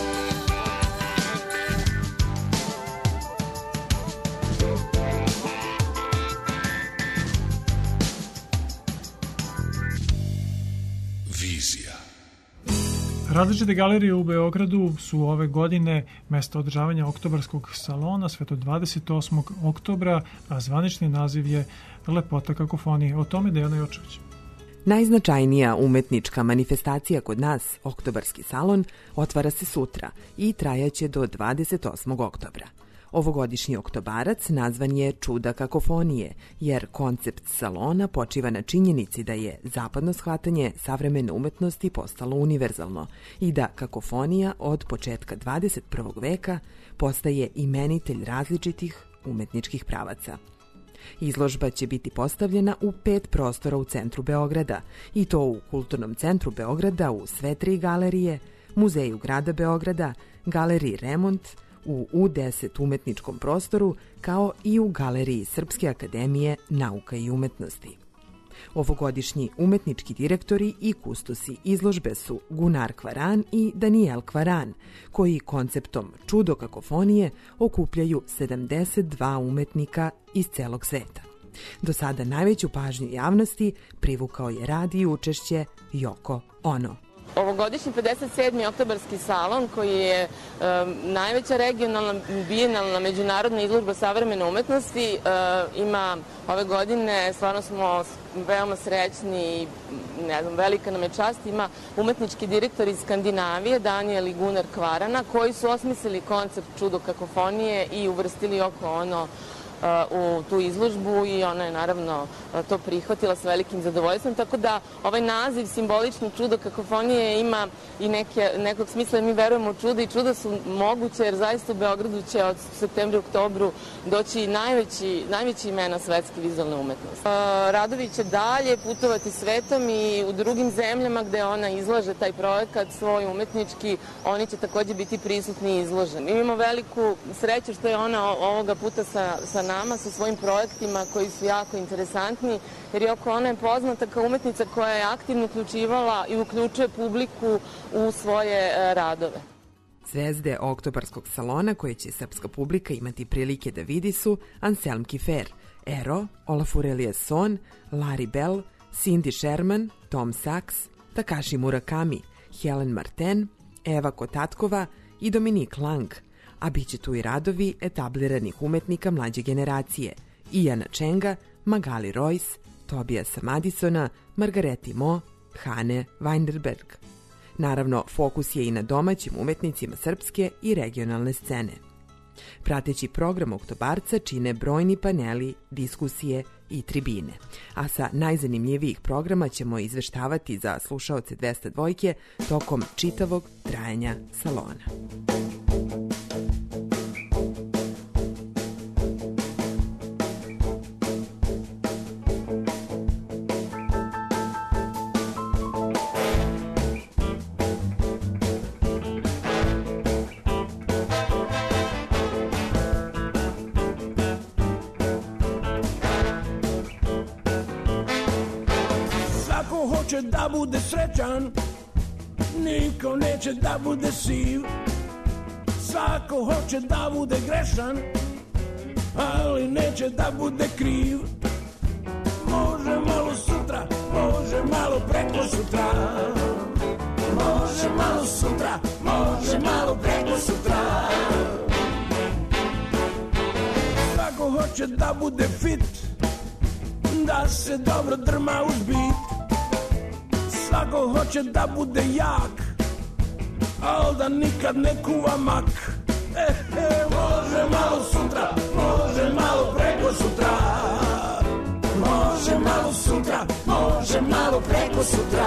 Vizija. Različite galerije u Beogradu su ove godine mesto održavanja oktobarskog salona sve do 28. oktobra, a zvanični naziv je Lepota kakofonije. O tome Dejana Jočević. Najznačajnija umetnička manifestacija kod nas, Oktobarski salon, otvara se sutra i trajaće do 28. oktobra. Ovogodišnji oktobarac nazvan je Čuda kakofonije, jer koncept salona počiva na činjenici da je zapadno shvatanje savremene umetnosti postalo univerzalno i da kakofonija od početka 21. veka postaje imenitelj različitih umetničkih pravaca. Izložba će biti postavljena u 5 prostora u centru Beograda, i to u Kulturnom centru Beograda u sve 3 galerije, Muzeju grada Beograda, Galeriji Remont, u U10 umetničkom prostoru, kao i u Galeriji Srpske akademije nauka i umetnosti. Ovogodišnji umetnički direktori i kustosi izložbe su Gunar Kvaran i Daniel Kvaran, koji konceptom Čudo kakofonije okupljaju 72 umetnika iz celog sveta. Do sada najveću pažnju javnosti privukao je rad i učešće Yoko Ono. Ovogodišnji 57. oktobarski salon, koji je najveća regionalna bijenalna međunarodna izložba savremene umetnosti, ima ove godine, stvarno smo veoma srećni i velika nam je čast, ima umetnički direktor iz Skandinavije, Daniel i Gunar Kvarana, koji su osmislili koncept Čudo kakofonije i uvrstili Yoko Ono u tu izložbu, i ona je naravno to prihvatila s velikim zadovoljstvom, tako da ovaj naziv simbolično Čudo kakofonije ima i nekog smisla, jer mi verujemo u čuda, i čuda su moguće, jer zaista u Beogradu će od septembra i oktobru doći najveći imena svetske vizualne umetnosti. Radovi će dalje putovati svetom i u drugim zemljama gde ona izlaže taj projekat svoj umetnički, oni će takođe biti prisutni i izloženi. Imamo veliku sreću što je ona ovoga puta sa nama, sa svojim projektima koji su jako interesantni, jer Yoko Ono je poznata kao umetnica koja je aktivno uključivala i uključuje publiku u svoje radove. Zvezde oktobarskog salona koje će srpska publika imati prilike da vidi su Anselm Kiefer, Ero, Olafur Eliasson, Larry Bell, Cindy Sherman, Tom Sachs, Takashi Murakami, Helen Marten, Eva Kotatkova i Dominique Lang, a bit će tu i radovi etabliranih umetnika mlađe generacije, Iana Chenga, Magali Royce, Tobiasa Madisona, Margareti Mo, Hane Weinberg. Naravno, fokus je i na domaćim umetnicima srpske i regionalne scene. Prateći program Oktobarca čine brojni paneli, diskusije i tribine. A sa najzanimljivijih programa ćemo izveštavati za slušaoce 202 tokom čitavog trajanja salona. Hoće da bude srećan, niko neće da bude siv. Svako hoće da bude grešan, ali neće da bude kriv. Može malo sutra, može malo preko sutra. Može malo sutra, može malo preko sutra. Svako hoće da bude fit, da se dobro drma uz bit. Svako hoće da bude jak, al da nikad ne kuva mak. Može malo sutra, može malo preko sutra. Može malo sutra, može malo preko sutra.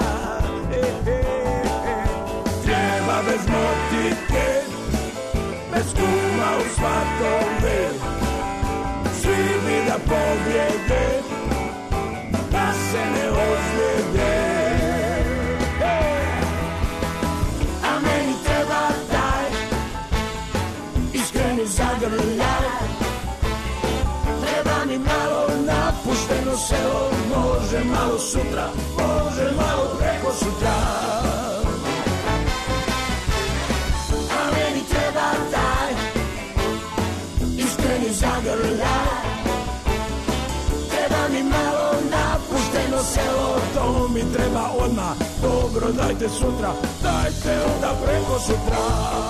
Treba bez motike, bez kuma u svatove. Svi bi da pobjede, da se ne ozljede. Zagrljaj, treba mi malo napušteno selo. Može malo sutra, može malo preko sutra. A meni treba taj iskreni zagrljaj. Treba mi malo napušteno selo. To mi treba odmah, dobro dajte sutra. Dajte onda preko sutra.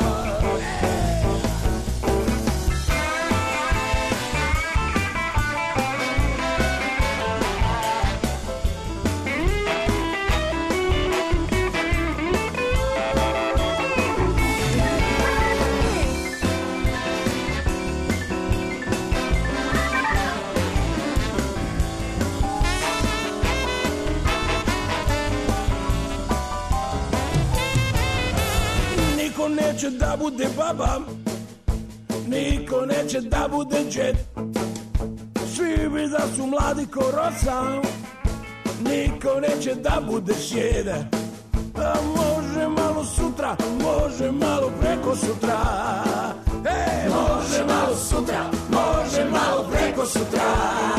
Neće da bude baba, niko neće da bude džet. Svi Svi bi da su mladi ko rosa, niko neće da bude sjede. A može malo sutra, može malo preko sutra. Može malo sutra, može malo preko sutra.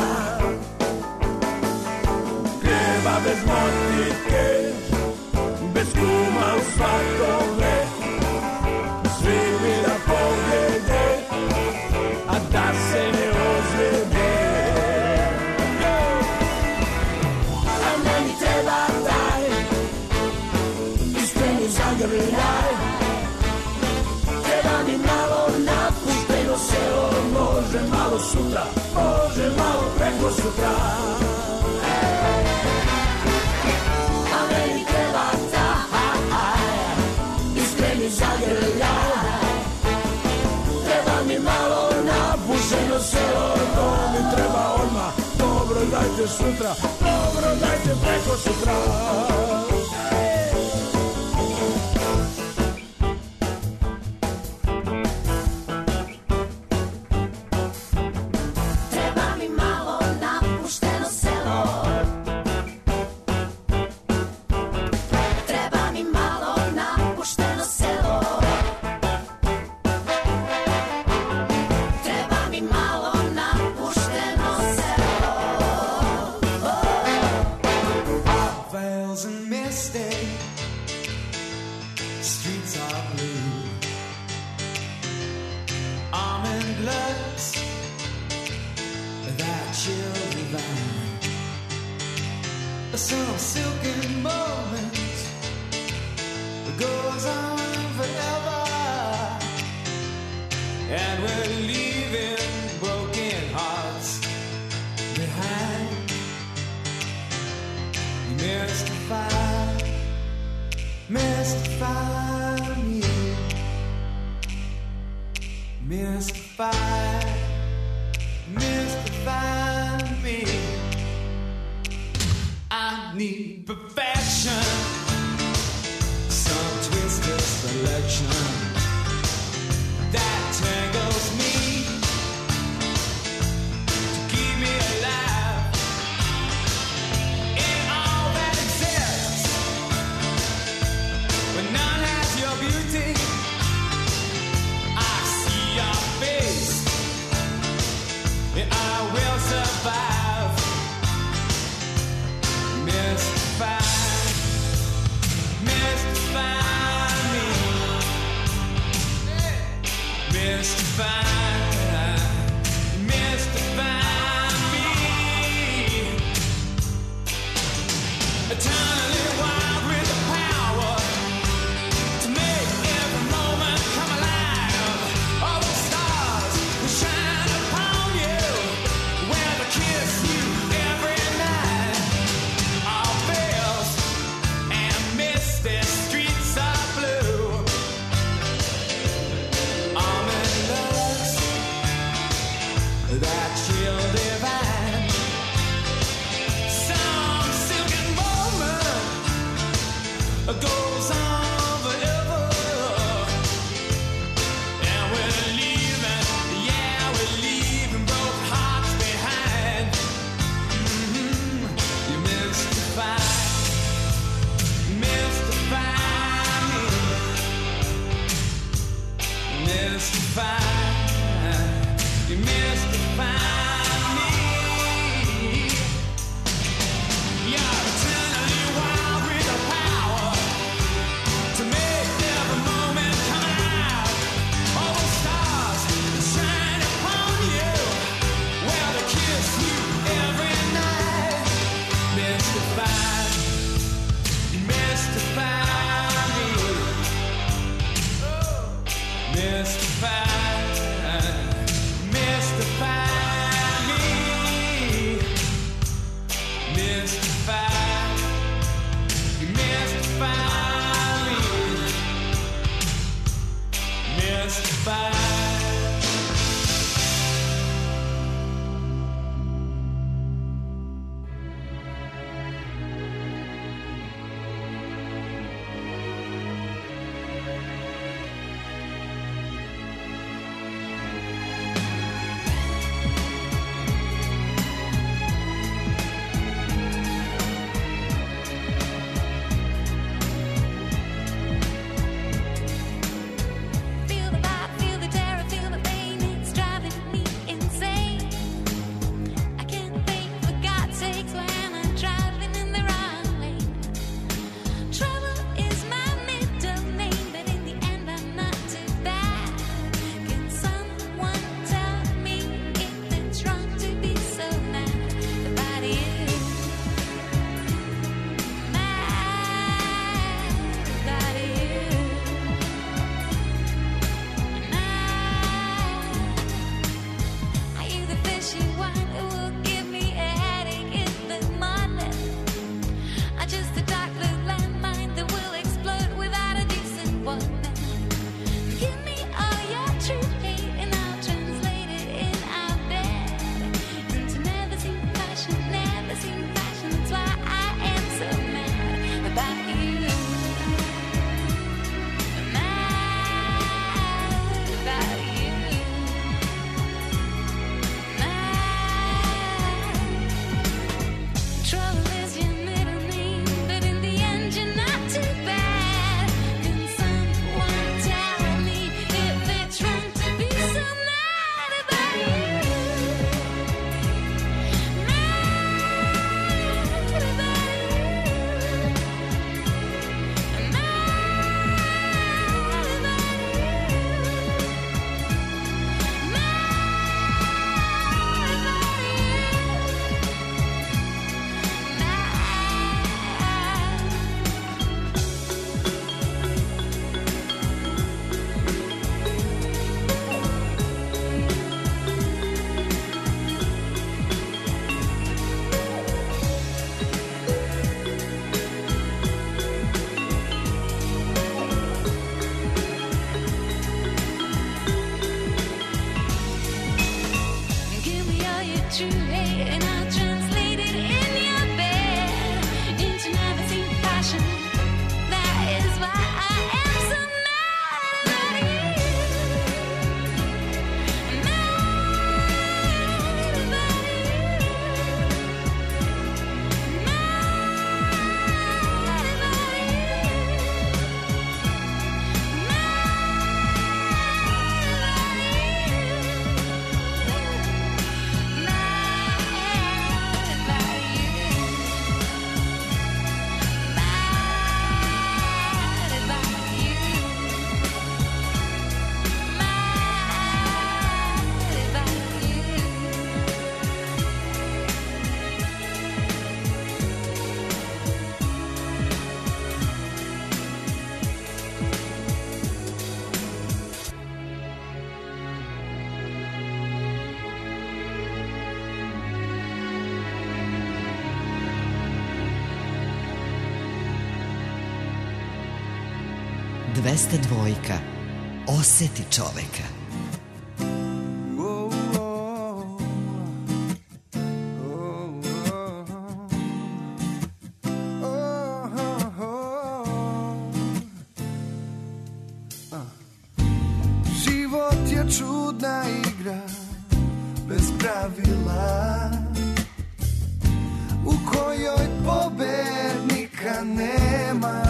Hljeba bez motike, bez kuma u svatove, svi bi da pobjede, a da se ne ozljede. A meni treba taj iskreni zagrljaj, treba mi malo napušteno selo, može malo sutra, može malo preko sutra. A meni treba taj iskreni zagrljaj, treba mi malo napušteno selo, to mi treba odmah, dobro dajte sutra, dobro dajte preko sutra. 202. Oseti čoveka. Život je čudna igra bez pravila u kojoj pobednika nema.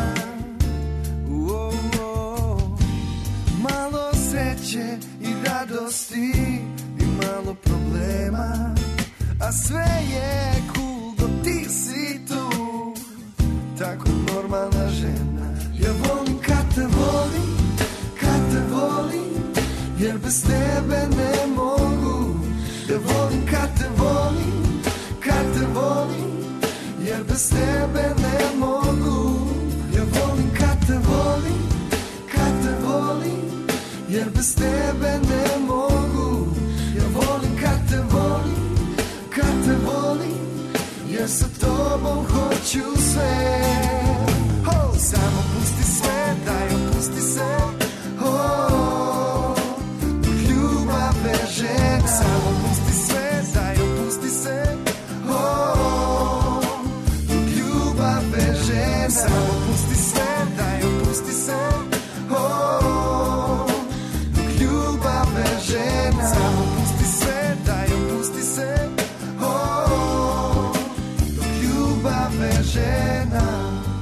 Malo sreće i radosti i malo problema, a sve je cool dok ti si tu, tako normalna žena. Ja volim kad te volim, kad te volim, jer bez tebe ne mogu. Ja volim kad te volim, kad te volim, jer bez tebe ne mogu. Ja volim kad te volim, kad te volim, jer bez tebe ne mogu. Ja volim kad te volim, kad te volim, jer sa tobom hoću sve. Oh, samo pusti sve, daj opusti se. Oh, ljubav je žena. Samo pusti sve, daj opusti se. Oh, ljubav je žena. Samo pusti sve, daj opusti se. Oh, ljubav je žena. Samo pusti sve, daj opusti se. Oh, ljubav je žena.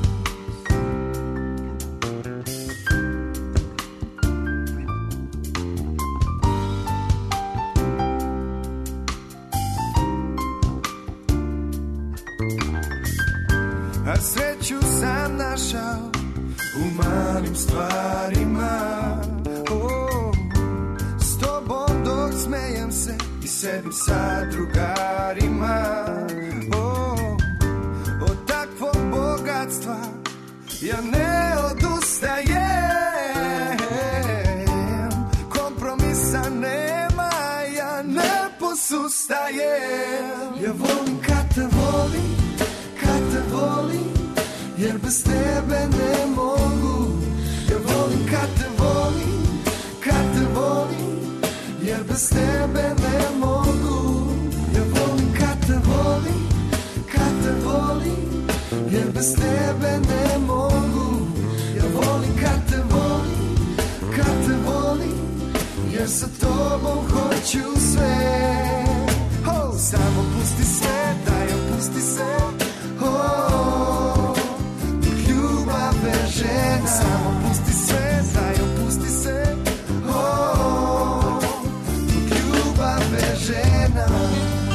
A sreću sam našao u malim stvarima. Oh, s tobom dok smejem se i sedim sa drugarima. Oh, od takvog bogatstva ja ne odustajem. Kompromisa nema, ja ne posustajem. Ja volim kad te volim, kad te volim, jer bez tebe ne mogu. Ja volim kad te volim, kad te volim, jer bez tebe ne mogu. Ja volim kad te volim, kad jer bez tebe ne mogu. Ja volim kad te volim, jer sa tobom hoću sve. Samo pusti sve, daj opusti se. Dok ljubav veže nas. Samo pusti sve, daj opusti se. Dok ljubav veže nas.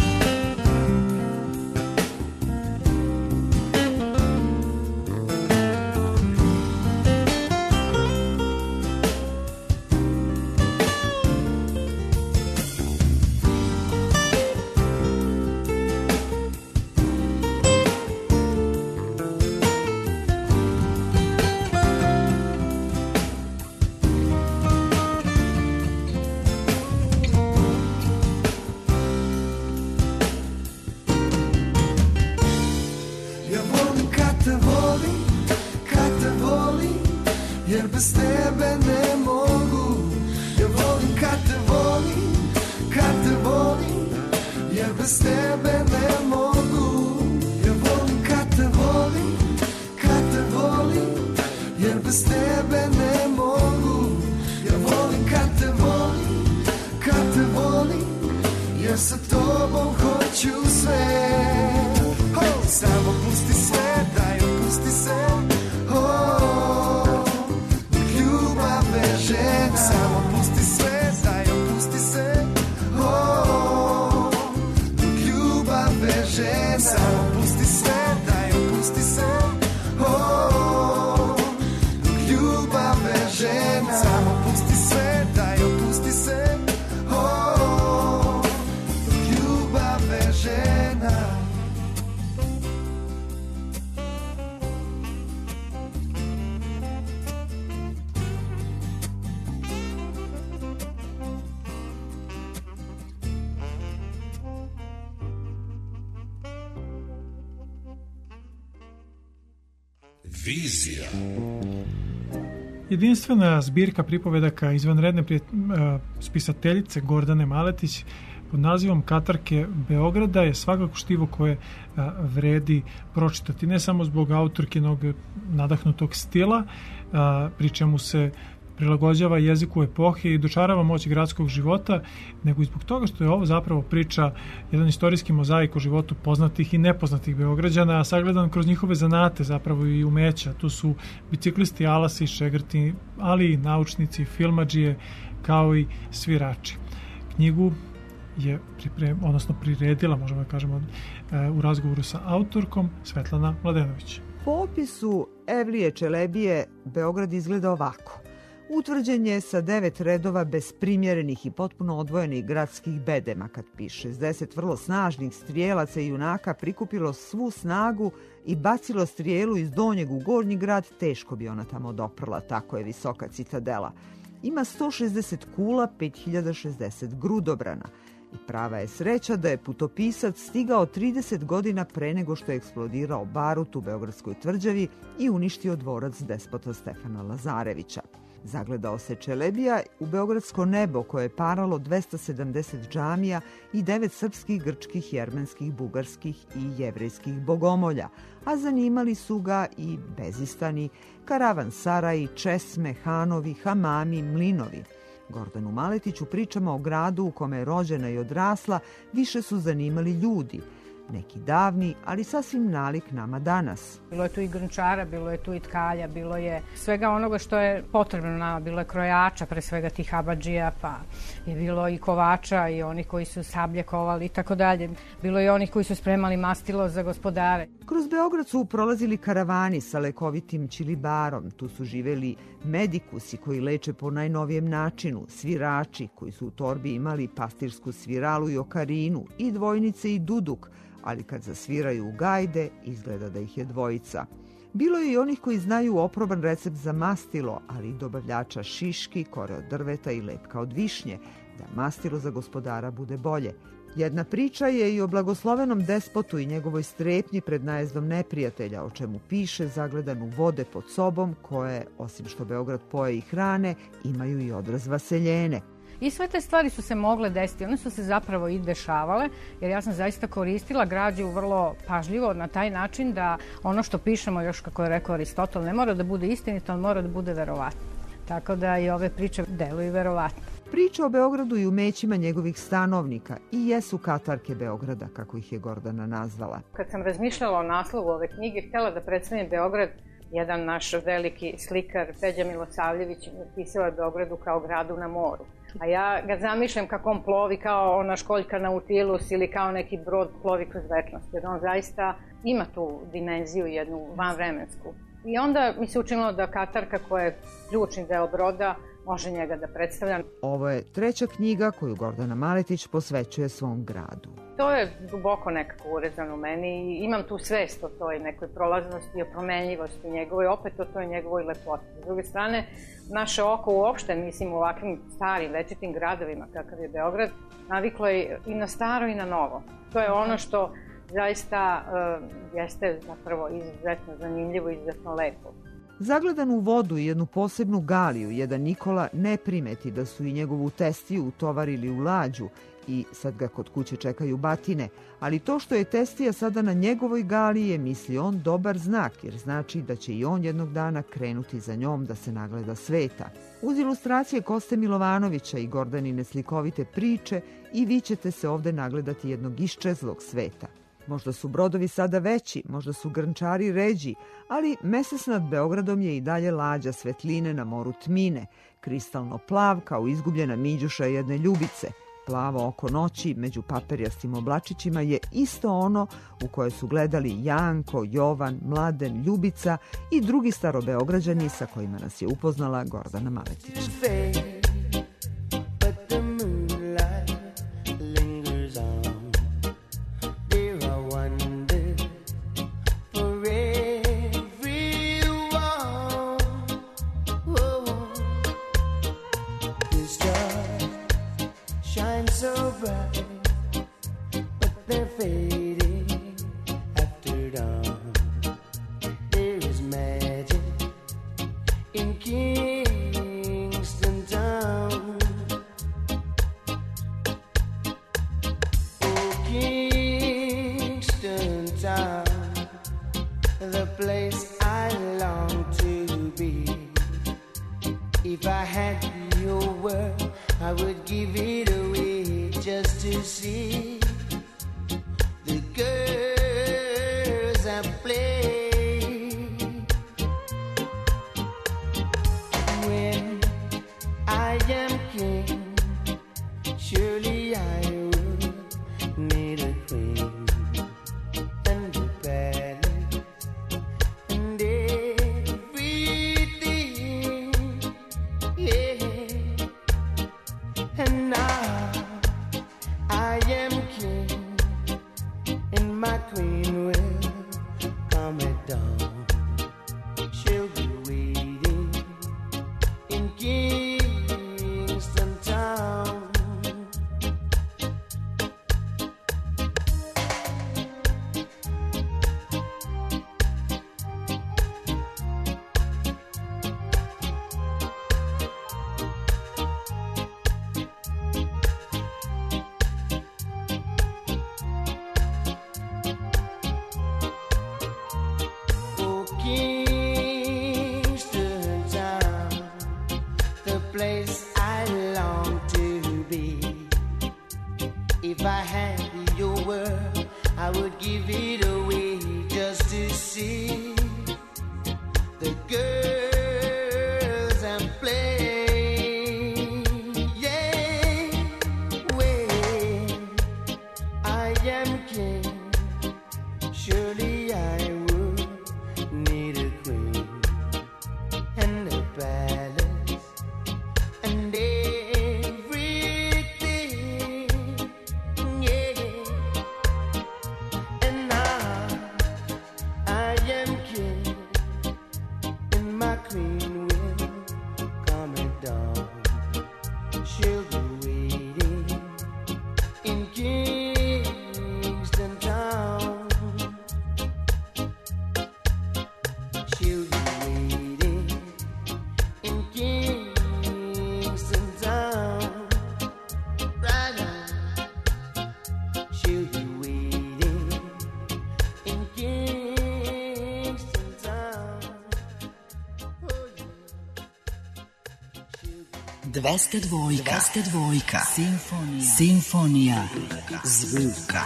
Jer bez tebe ne mogu. Ja volim kad te volim, jer bez tebe ne mogu. Ja volim kad te volim, jer bez tebe ne mogu. Ja volim kad te volim, jer sa tobom hoću sve. Samo pusti sve, daj opusti se. Samo pusti sve, daj opusti se. Dok ljubav veže. Samo pusti sve, daj opusti se. Dok ljubav veže. Samo pusti sve, daj opusti se. Dok ljubav veže. Vizija. Jedinstvena zbirka pripovedaka izvanredne spisateljice Gordane Maletić pod nazivom Katarke Beograda je svakako štivo koje vredi pročitati, ne samo zbog autorkinog nadahnutog stila, pri čemu se prilagođava jeziku epohe i dočarava moć gradskog života, nego i zbog toga što je ovo zapravo priča, jedan istorijski mozaik o životu poznatih i nepoznatih Beograđana, a sagledan kroz njihove zanate zapravo i umeća. Tu su biciklisti, alasi, šegrti, ali i naučnici, filmadžije, kao i svirači. Knjigu je priredila, možemo da kažemo, u razgovoru sa autorkom Svetlana Mladenović. Po opisu Evlije Čelebije, Beograd izgleda ovako. Utvrđen je sa 9 redova bez primjerenih i potpuno odvojenih gradskih bedema, kad bi 60 vrlo snažnih strijelaca i junaka prikupilo svu snagu i bacilo strijelu iz donjeg u gornji grad, teško bi ona tamo doprla, tako je visoka citadela. Ima 160 kula, 5060 grudobrana. I prava je sreća da je putopisac stigao 30 godina pre nego što je eksplodirao barut u Beogradskoj tvrđavi i uništio dvorac despota Stefana Lazarevića. Zagledao se Čelebija u beogradsko nebo koje je paralo 270 džamija i 9 srpskih, grčkih, jermenskih, bugarskih i jevrejskih bogomolja, a zanimali su ga i bezistani, karavansaraji, česme, hanovi, hamami, mlinovi. Gordanu Maletiću pričama o gradu u kome je rođena i odrasla više su zanimali ljudi, neki davni, ali sasvim nalik nama danas. Bilo je tu i grnčara, bilo je tu i tkalja, bilo je svega onoga što je potrebno nama, bilo je krojača, pre svega tih abadžija, pa je bilo i kovača i oni koji su sablje kovali i tako dalje. Bilo je onih koji su spremali mastilo za gospodare. Kroz Beograd su prolazili karavani sa lekovitim čilibarom, tu su živeli medikusi koji leče po najnovijem načinu, svirači koji su u torbi imali pastirsku sviralu i okarinu, i dvojnice i duduk, ali kad zasviraju u gajde, izgleda da ih je dvojica. Bilo je i onih koji znaju oproban recept za mastilo, ali i dobavljača šiški, kore od drveta i lepka od višnje, da mastilo za gospodara bude bolje. Jedna priča je i o blagoslovenom despotu i njegovoj strepnji pred najezdom neprijatelja, o čemu piše zagledan u vode pod sobom, koje, osim što Beograd poje i hrane, imaju i odraz vaseljene. I sve te stvari su se mogle desiti, one su se zapravo i dešavale, jer ja sam zaista koristila građu vrlo pažljivo na taj način da ono što pišemo, još kako je rekao Aristotel, ne mora da bude istinito, ali mora da bude verovatno. Tako da i ove priče deluju verovatno. Priče o Beogradu i umećima njegovih stanovnika i jesu Katarke Beograda, kako ih je Gordana nazvala. Kad sam razmišljala o naslovu ove knjige, htjela da predstavim Beograd, jedan naš veliki slikar, Peđa Milosavljević, pisao je Beogradu kao gradu na moru. A ja ga zamišljam kako on plovi kao ona školjka Nautilus ili kao neki brod plovi kroz večnost. Jer on zaista ima tu dimenziju jednu vanvremensku. I onda mi se učinilo da Katarka, koja je ključni deo broda, može njega da predstavlja. Ovo je treća knjiga koju Gordana Maletić posvećuje svom gradu. To je duboko nekako urezano u meni i imam tu svest o toj nekoj prolaznosti i o promenljivosti njegovoj, opet o toj njegovoj lepoti. S druge strane, naše oko uopšte, mislim, u ovakvim starim, večitim gradovima kakav je Beograd, naviklo je i na staro i na novo. To je ono što zaista jeste zapravo izuzetno zanimljivo i izuzetno lepo. Zagledan u vodu i jednu posebnu galiju, jedan Nikola ne primeti da su i njegovu testiju utovarili u lađu i sad ga kod kuće čekaju batine, ali to što je testija sada na njegovoj galiji je, misli on, dobar znak, jer znači da će i on jednog dana krenuti za njom da se nagleda sveta. Uz ilustracije Koste Milovanovića i Gordanine slikovite priče i vi ćete se ovde nagledati jednog iščezlog sveta. Možda su brodovi sada veći, možda su grnčari ređi, ali mesec nad Beogradom je i dalje lađa svetline na moru tmine, kristalno plav kao izgubljena minđuša jedne ljubice. Plavo oko noći među paperjastim oblačićima je isto ono u koje su gledali Janko, Jovan, Mladen, Ljubica i drugi starobeograđani sa kojima nas je upoznala Gordana Maletić. So bright, but they're fading after dawn. There is magic in Kingston town. Oh, Kingston town, the place I long to be. If I had your word, I would give it away. Just to see the girls I play. When I am king, surely I will need a queen and a palace and everything, yeah. And now I am king, and my queen will come at dawn. She'll be waiting in Kingston town. Kingston town, the place I long to be. If I had your word, I would give it away just to see the girls and play. Yeah, when I am king, surely I would need a queen and a palace and everything, yeah. And now I am king, and my queen will come at dawn. She'll be waiting in Kingston town. She'll be waiting in Kingston town. 202. Simfonija zvuka.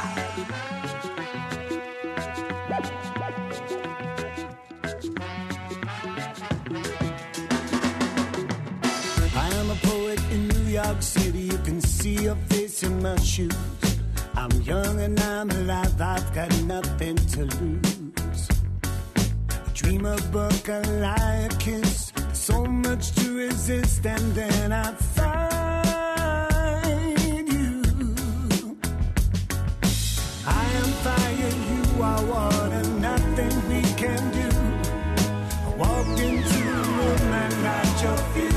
I am a poet in New York City. You can see your face in my shoes. I'm young and I'm alive. I've got nothing to lose. A dream, a book, a lie, a kiss. So much to resist, and then I find you. I am fire, you are water. Nothing we can do. I walk into the room and light your fuse.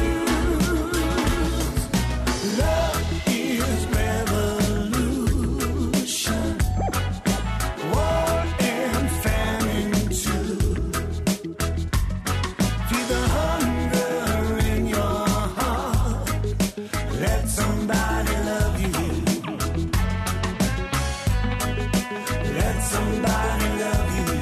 Love is revolution. War and famine too. Feel the hunger in your heart. Let somebody love you. Let somebody love you.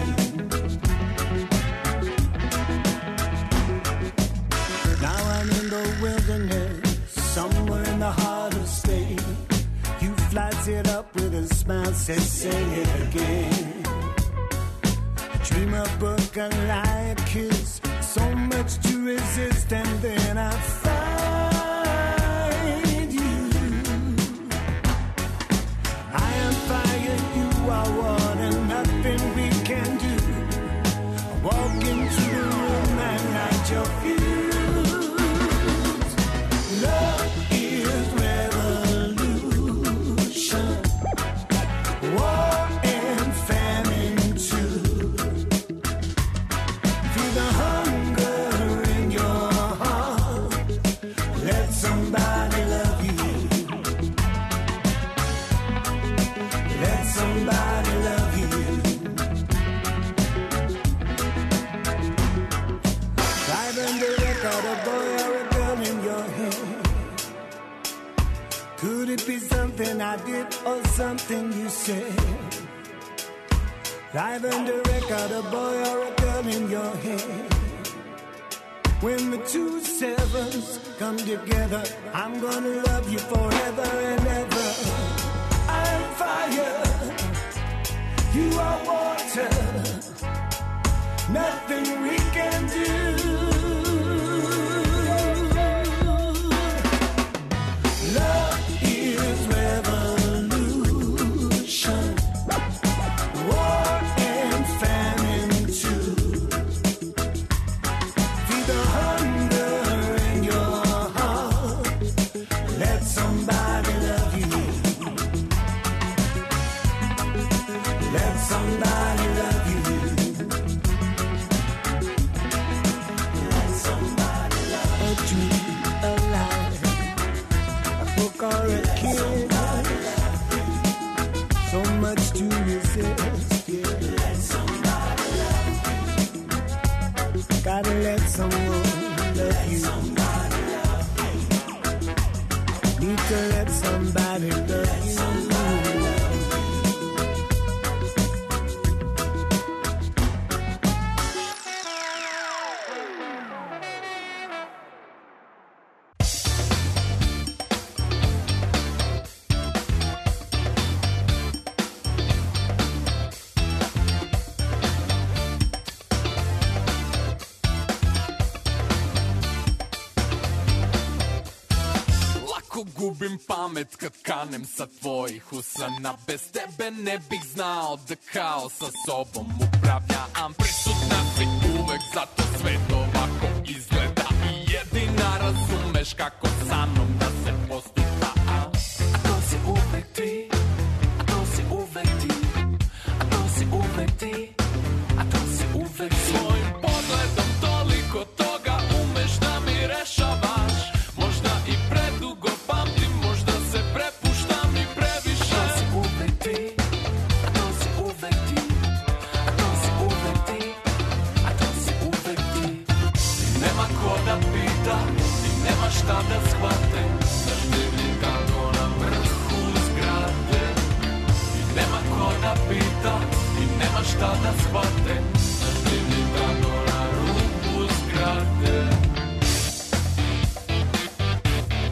Now I'm in the wilderness, somewhere in the heart of state. You flights it up with a smile, say it again. A dream, a book, a lie, a kiss. So much to resist, and then I find you. I am fire, you are water. Nothing we can do. Walk into the room and light your fuse. Love is revolution. War and famine too. Feel the hunger in your heart. Let somebody love you. Let somebody love you. Drive under record, a boy or a girl in your hand. Could it be something I did or something you said? Live under record, a boy or a girl in your hand. When the two sevens come together, I'm gonna love you forever and ever. I'm fire, you are water. Nothing we can do. Love is revolution. War and famine too. Feel the hunger in your heart. Let somebody love you. Let somebody love you. Let somebody love you. A dream, a lie, a book or a kid. So much to resist. Yeah. Let somebody love you. Gotta let someone love you. Need to let somebody love you. Gubim pamet kad kanem sa tvojih usana. Bez tebe ne bih znao da kao sa sobom upravljam. Prisutna si uvek, zato svet ovako izgleda. I jedina razumeš kako sa mnom da se postupa. A to si uvek ti, a to si uvek ti, a to si uvek ti, a to si uvek ti. Svojim pogledom toliko toga umeš da mi rešavaš. Možda i predugo pamtim, možda se prepuštam i previše. A to si uvek ti, a to si uvek ti, a to si uvek ti, a to si uvek ti. I nema ko da pita, i nema šta da shvate, znaš divlji kako na vrhu zgrade. I nema ko da pita, i nema šta da shvate, znaš divlji kako na rubu zgrade.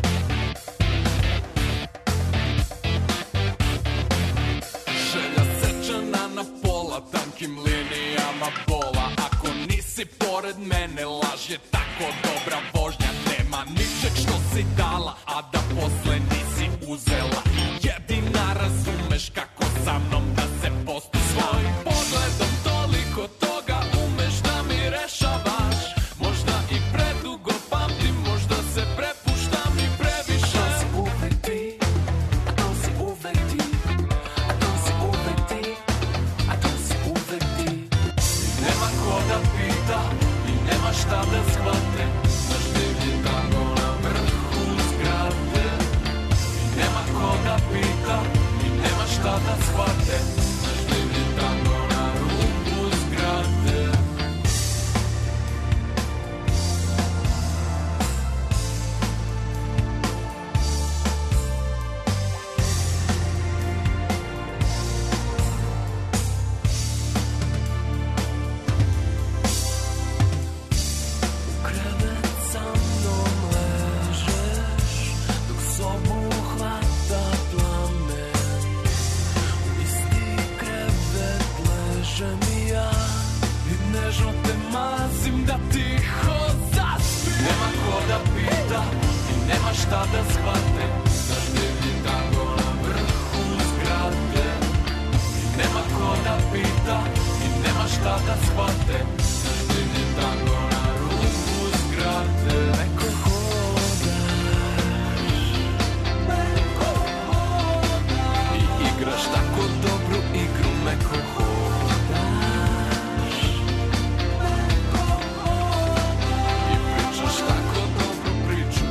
pored mene laž je tako dobra vožnja. Nema ničeg što si dala, a da posle nisi uzela. Jedina razumeš kako sa mnom da se posti. Svojim pogledom toliko toga umeš da mi rešavaš. Možda i predugo pamtim, možda se prepuštam i previše. To si uvek ti, a to si uvek ti, a to si uvek ti, a to si uvek ti. I nema ko da pita, i nema šta da shvate. Naš divlji tango na vrhu zgrade. I nema ko da pita, i nema šta da shvate. Naš divlji tango na rubu zgrade. Krevet sa mnom ležeš, dok sobu hvata plamen. U isti krevet ležem i ja, i nežno te mazim da tiho zaspim. Nema ko da pita, i nema šta da shvate. Naš divlji tango na vrhu zgrade. I nema ko da pita, i nema šta da shvate. Naš divlji tango na rubu zgrade. Neko hodaš, neko hodaš, i igraš tako dobru igru. Neko hodaš, neko hodaš, i pričaš tako dobru priču.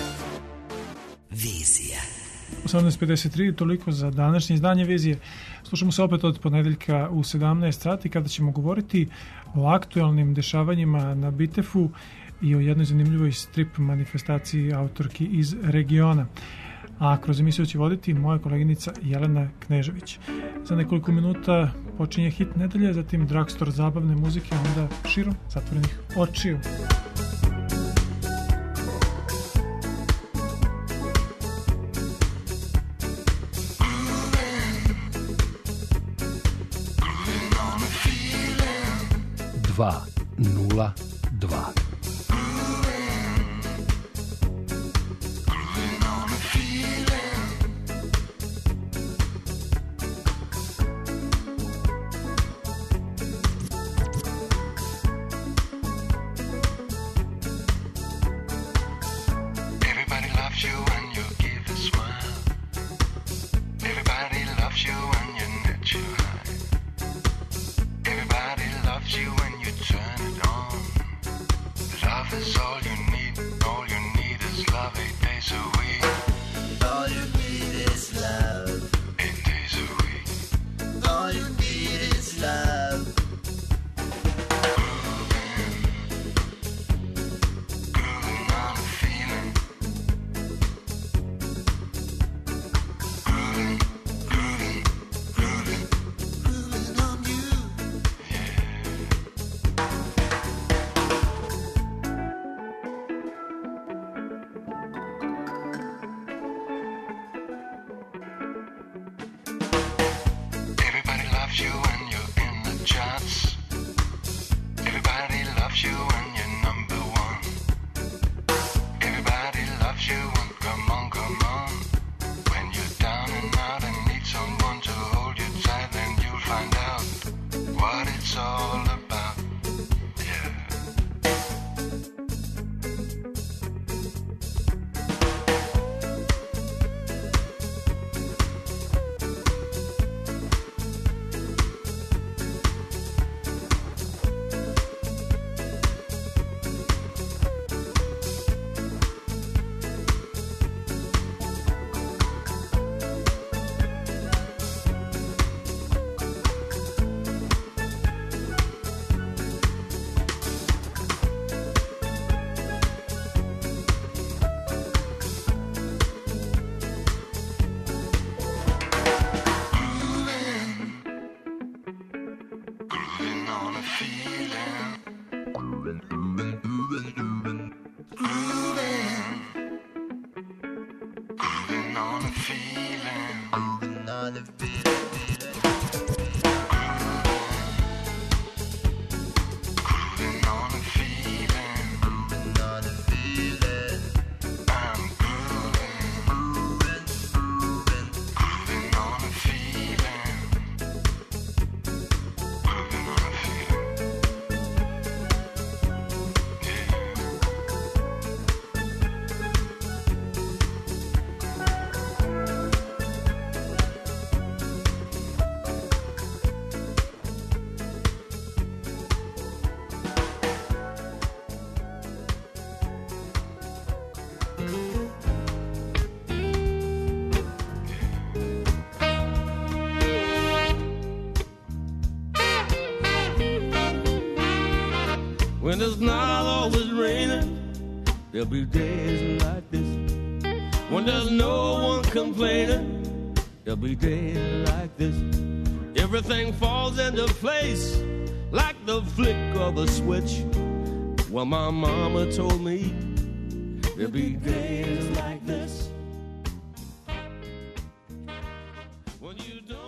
Vizija. 18.53, toliko za današnje izdanje Vizije. Slušamo se opet od ponedeljka u 17 sati kada ćemo govoriti o aktualnim dešavanjima na Bitefu i o jednoj zanimljivoj strip manifestaciji autorki iz regiona. A kroz emisiju će voditi moja koleginica Jelena Knežević. Za nekoliko minuta počinje hit nedelje, zatim Dragstor zabavne muzike, a onda Širom zatvorenih očiju. Dva, nula, dva. Everybody loves you when you give a smile. Everybody loves you when you net you high. Everybody loves you when you turn it on. Love is all you need. All you need is love 8 days a week. All you need is love 8 days a week. All you need is love. Grooving on a feeling. Grooving, grooving, grooving, grooving on you. Everybody loves you when you're in the charts. Everybody loves you when you're number one. Everybody loves you when come on, come on. When you're down and out and need someone to hold you tight, then you'll find out what it's all about. Yeah. Grooving on a feeling. Grooving, grooving, grooving, grooving. Grooving. Grooving on a feeling. Grooving on a feeling. Grooving on a feeling. When it's not always raining, there'll be days like this. When there's no one complaining, there'll be days like this. Everything falls into place like the flick of a switch. Well, my mama told me there'll be days like this. When you don't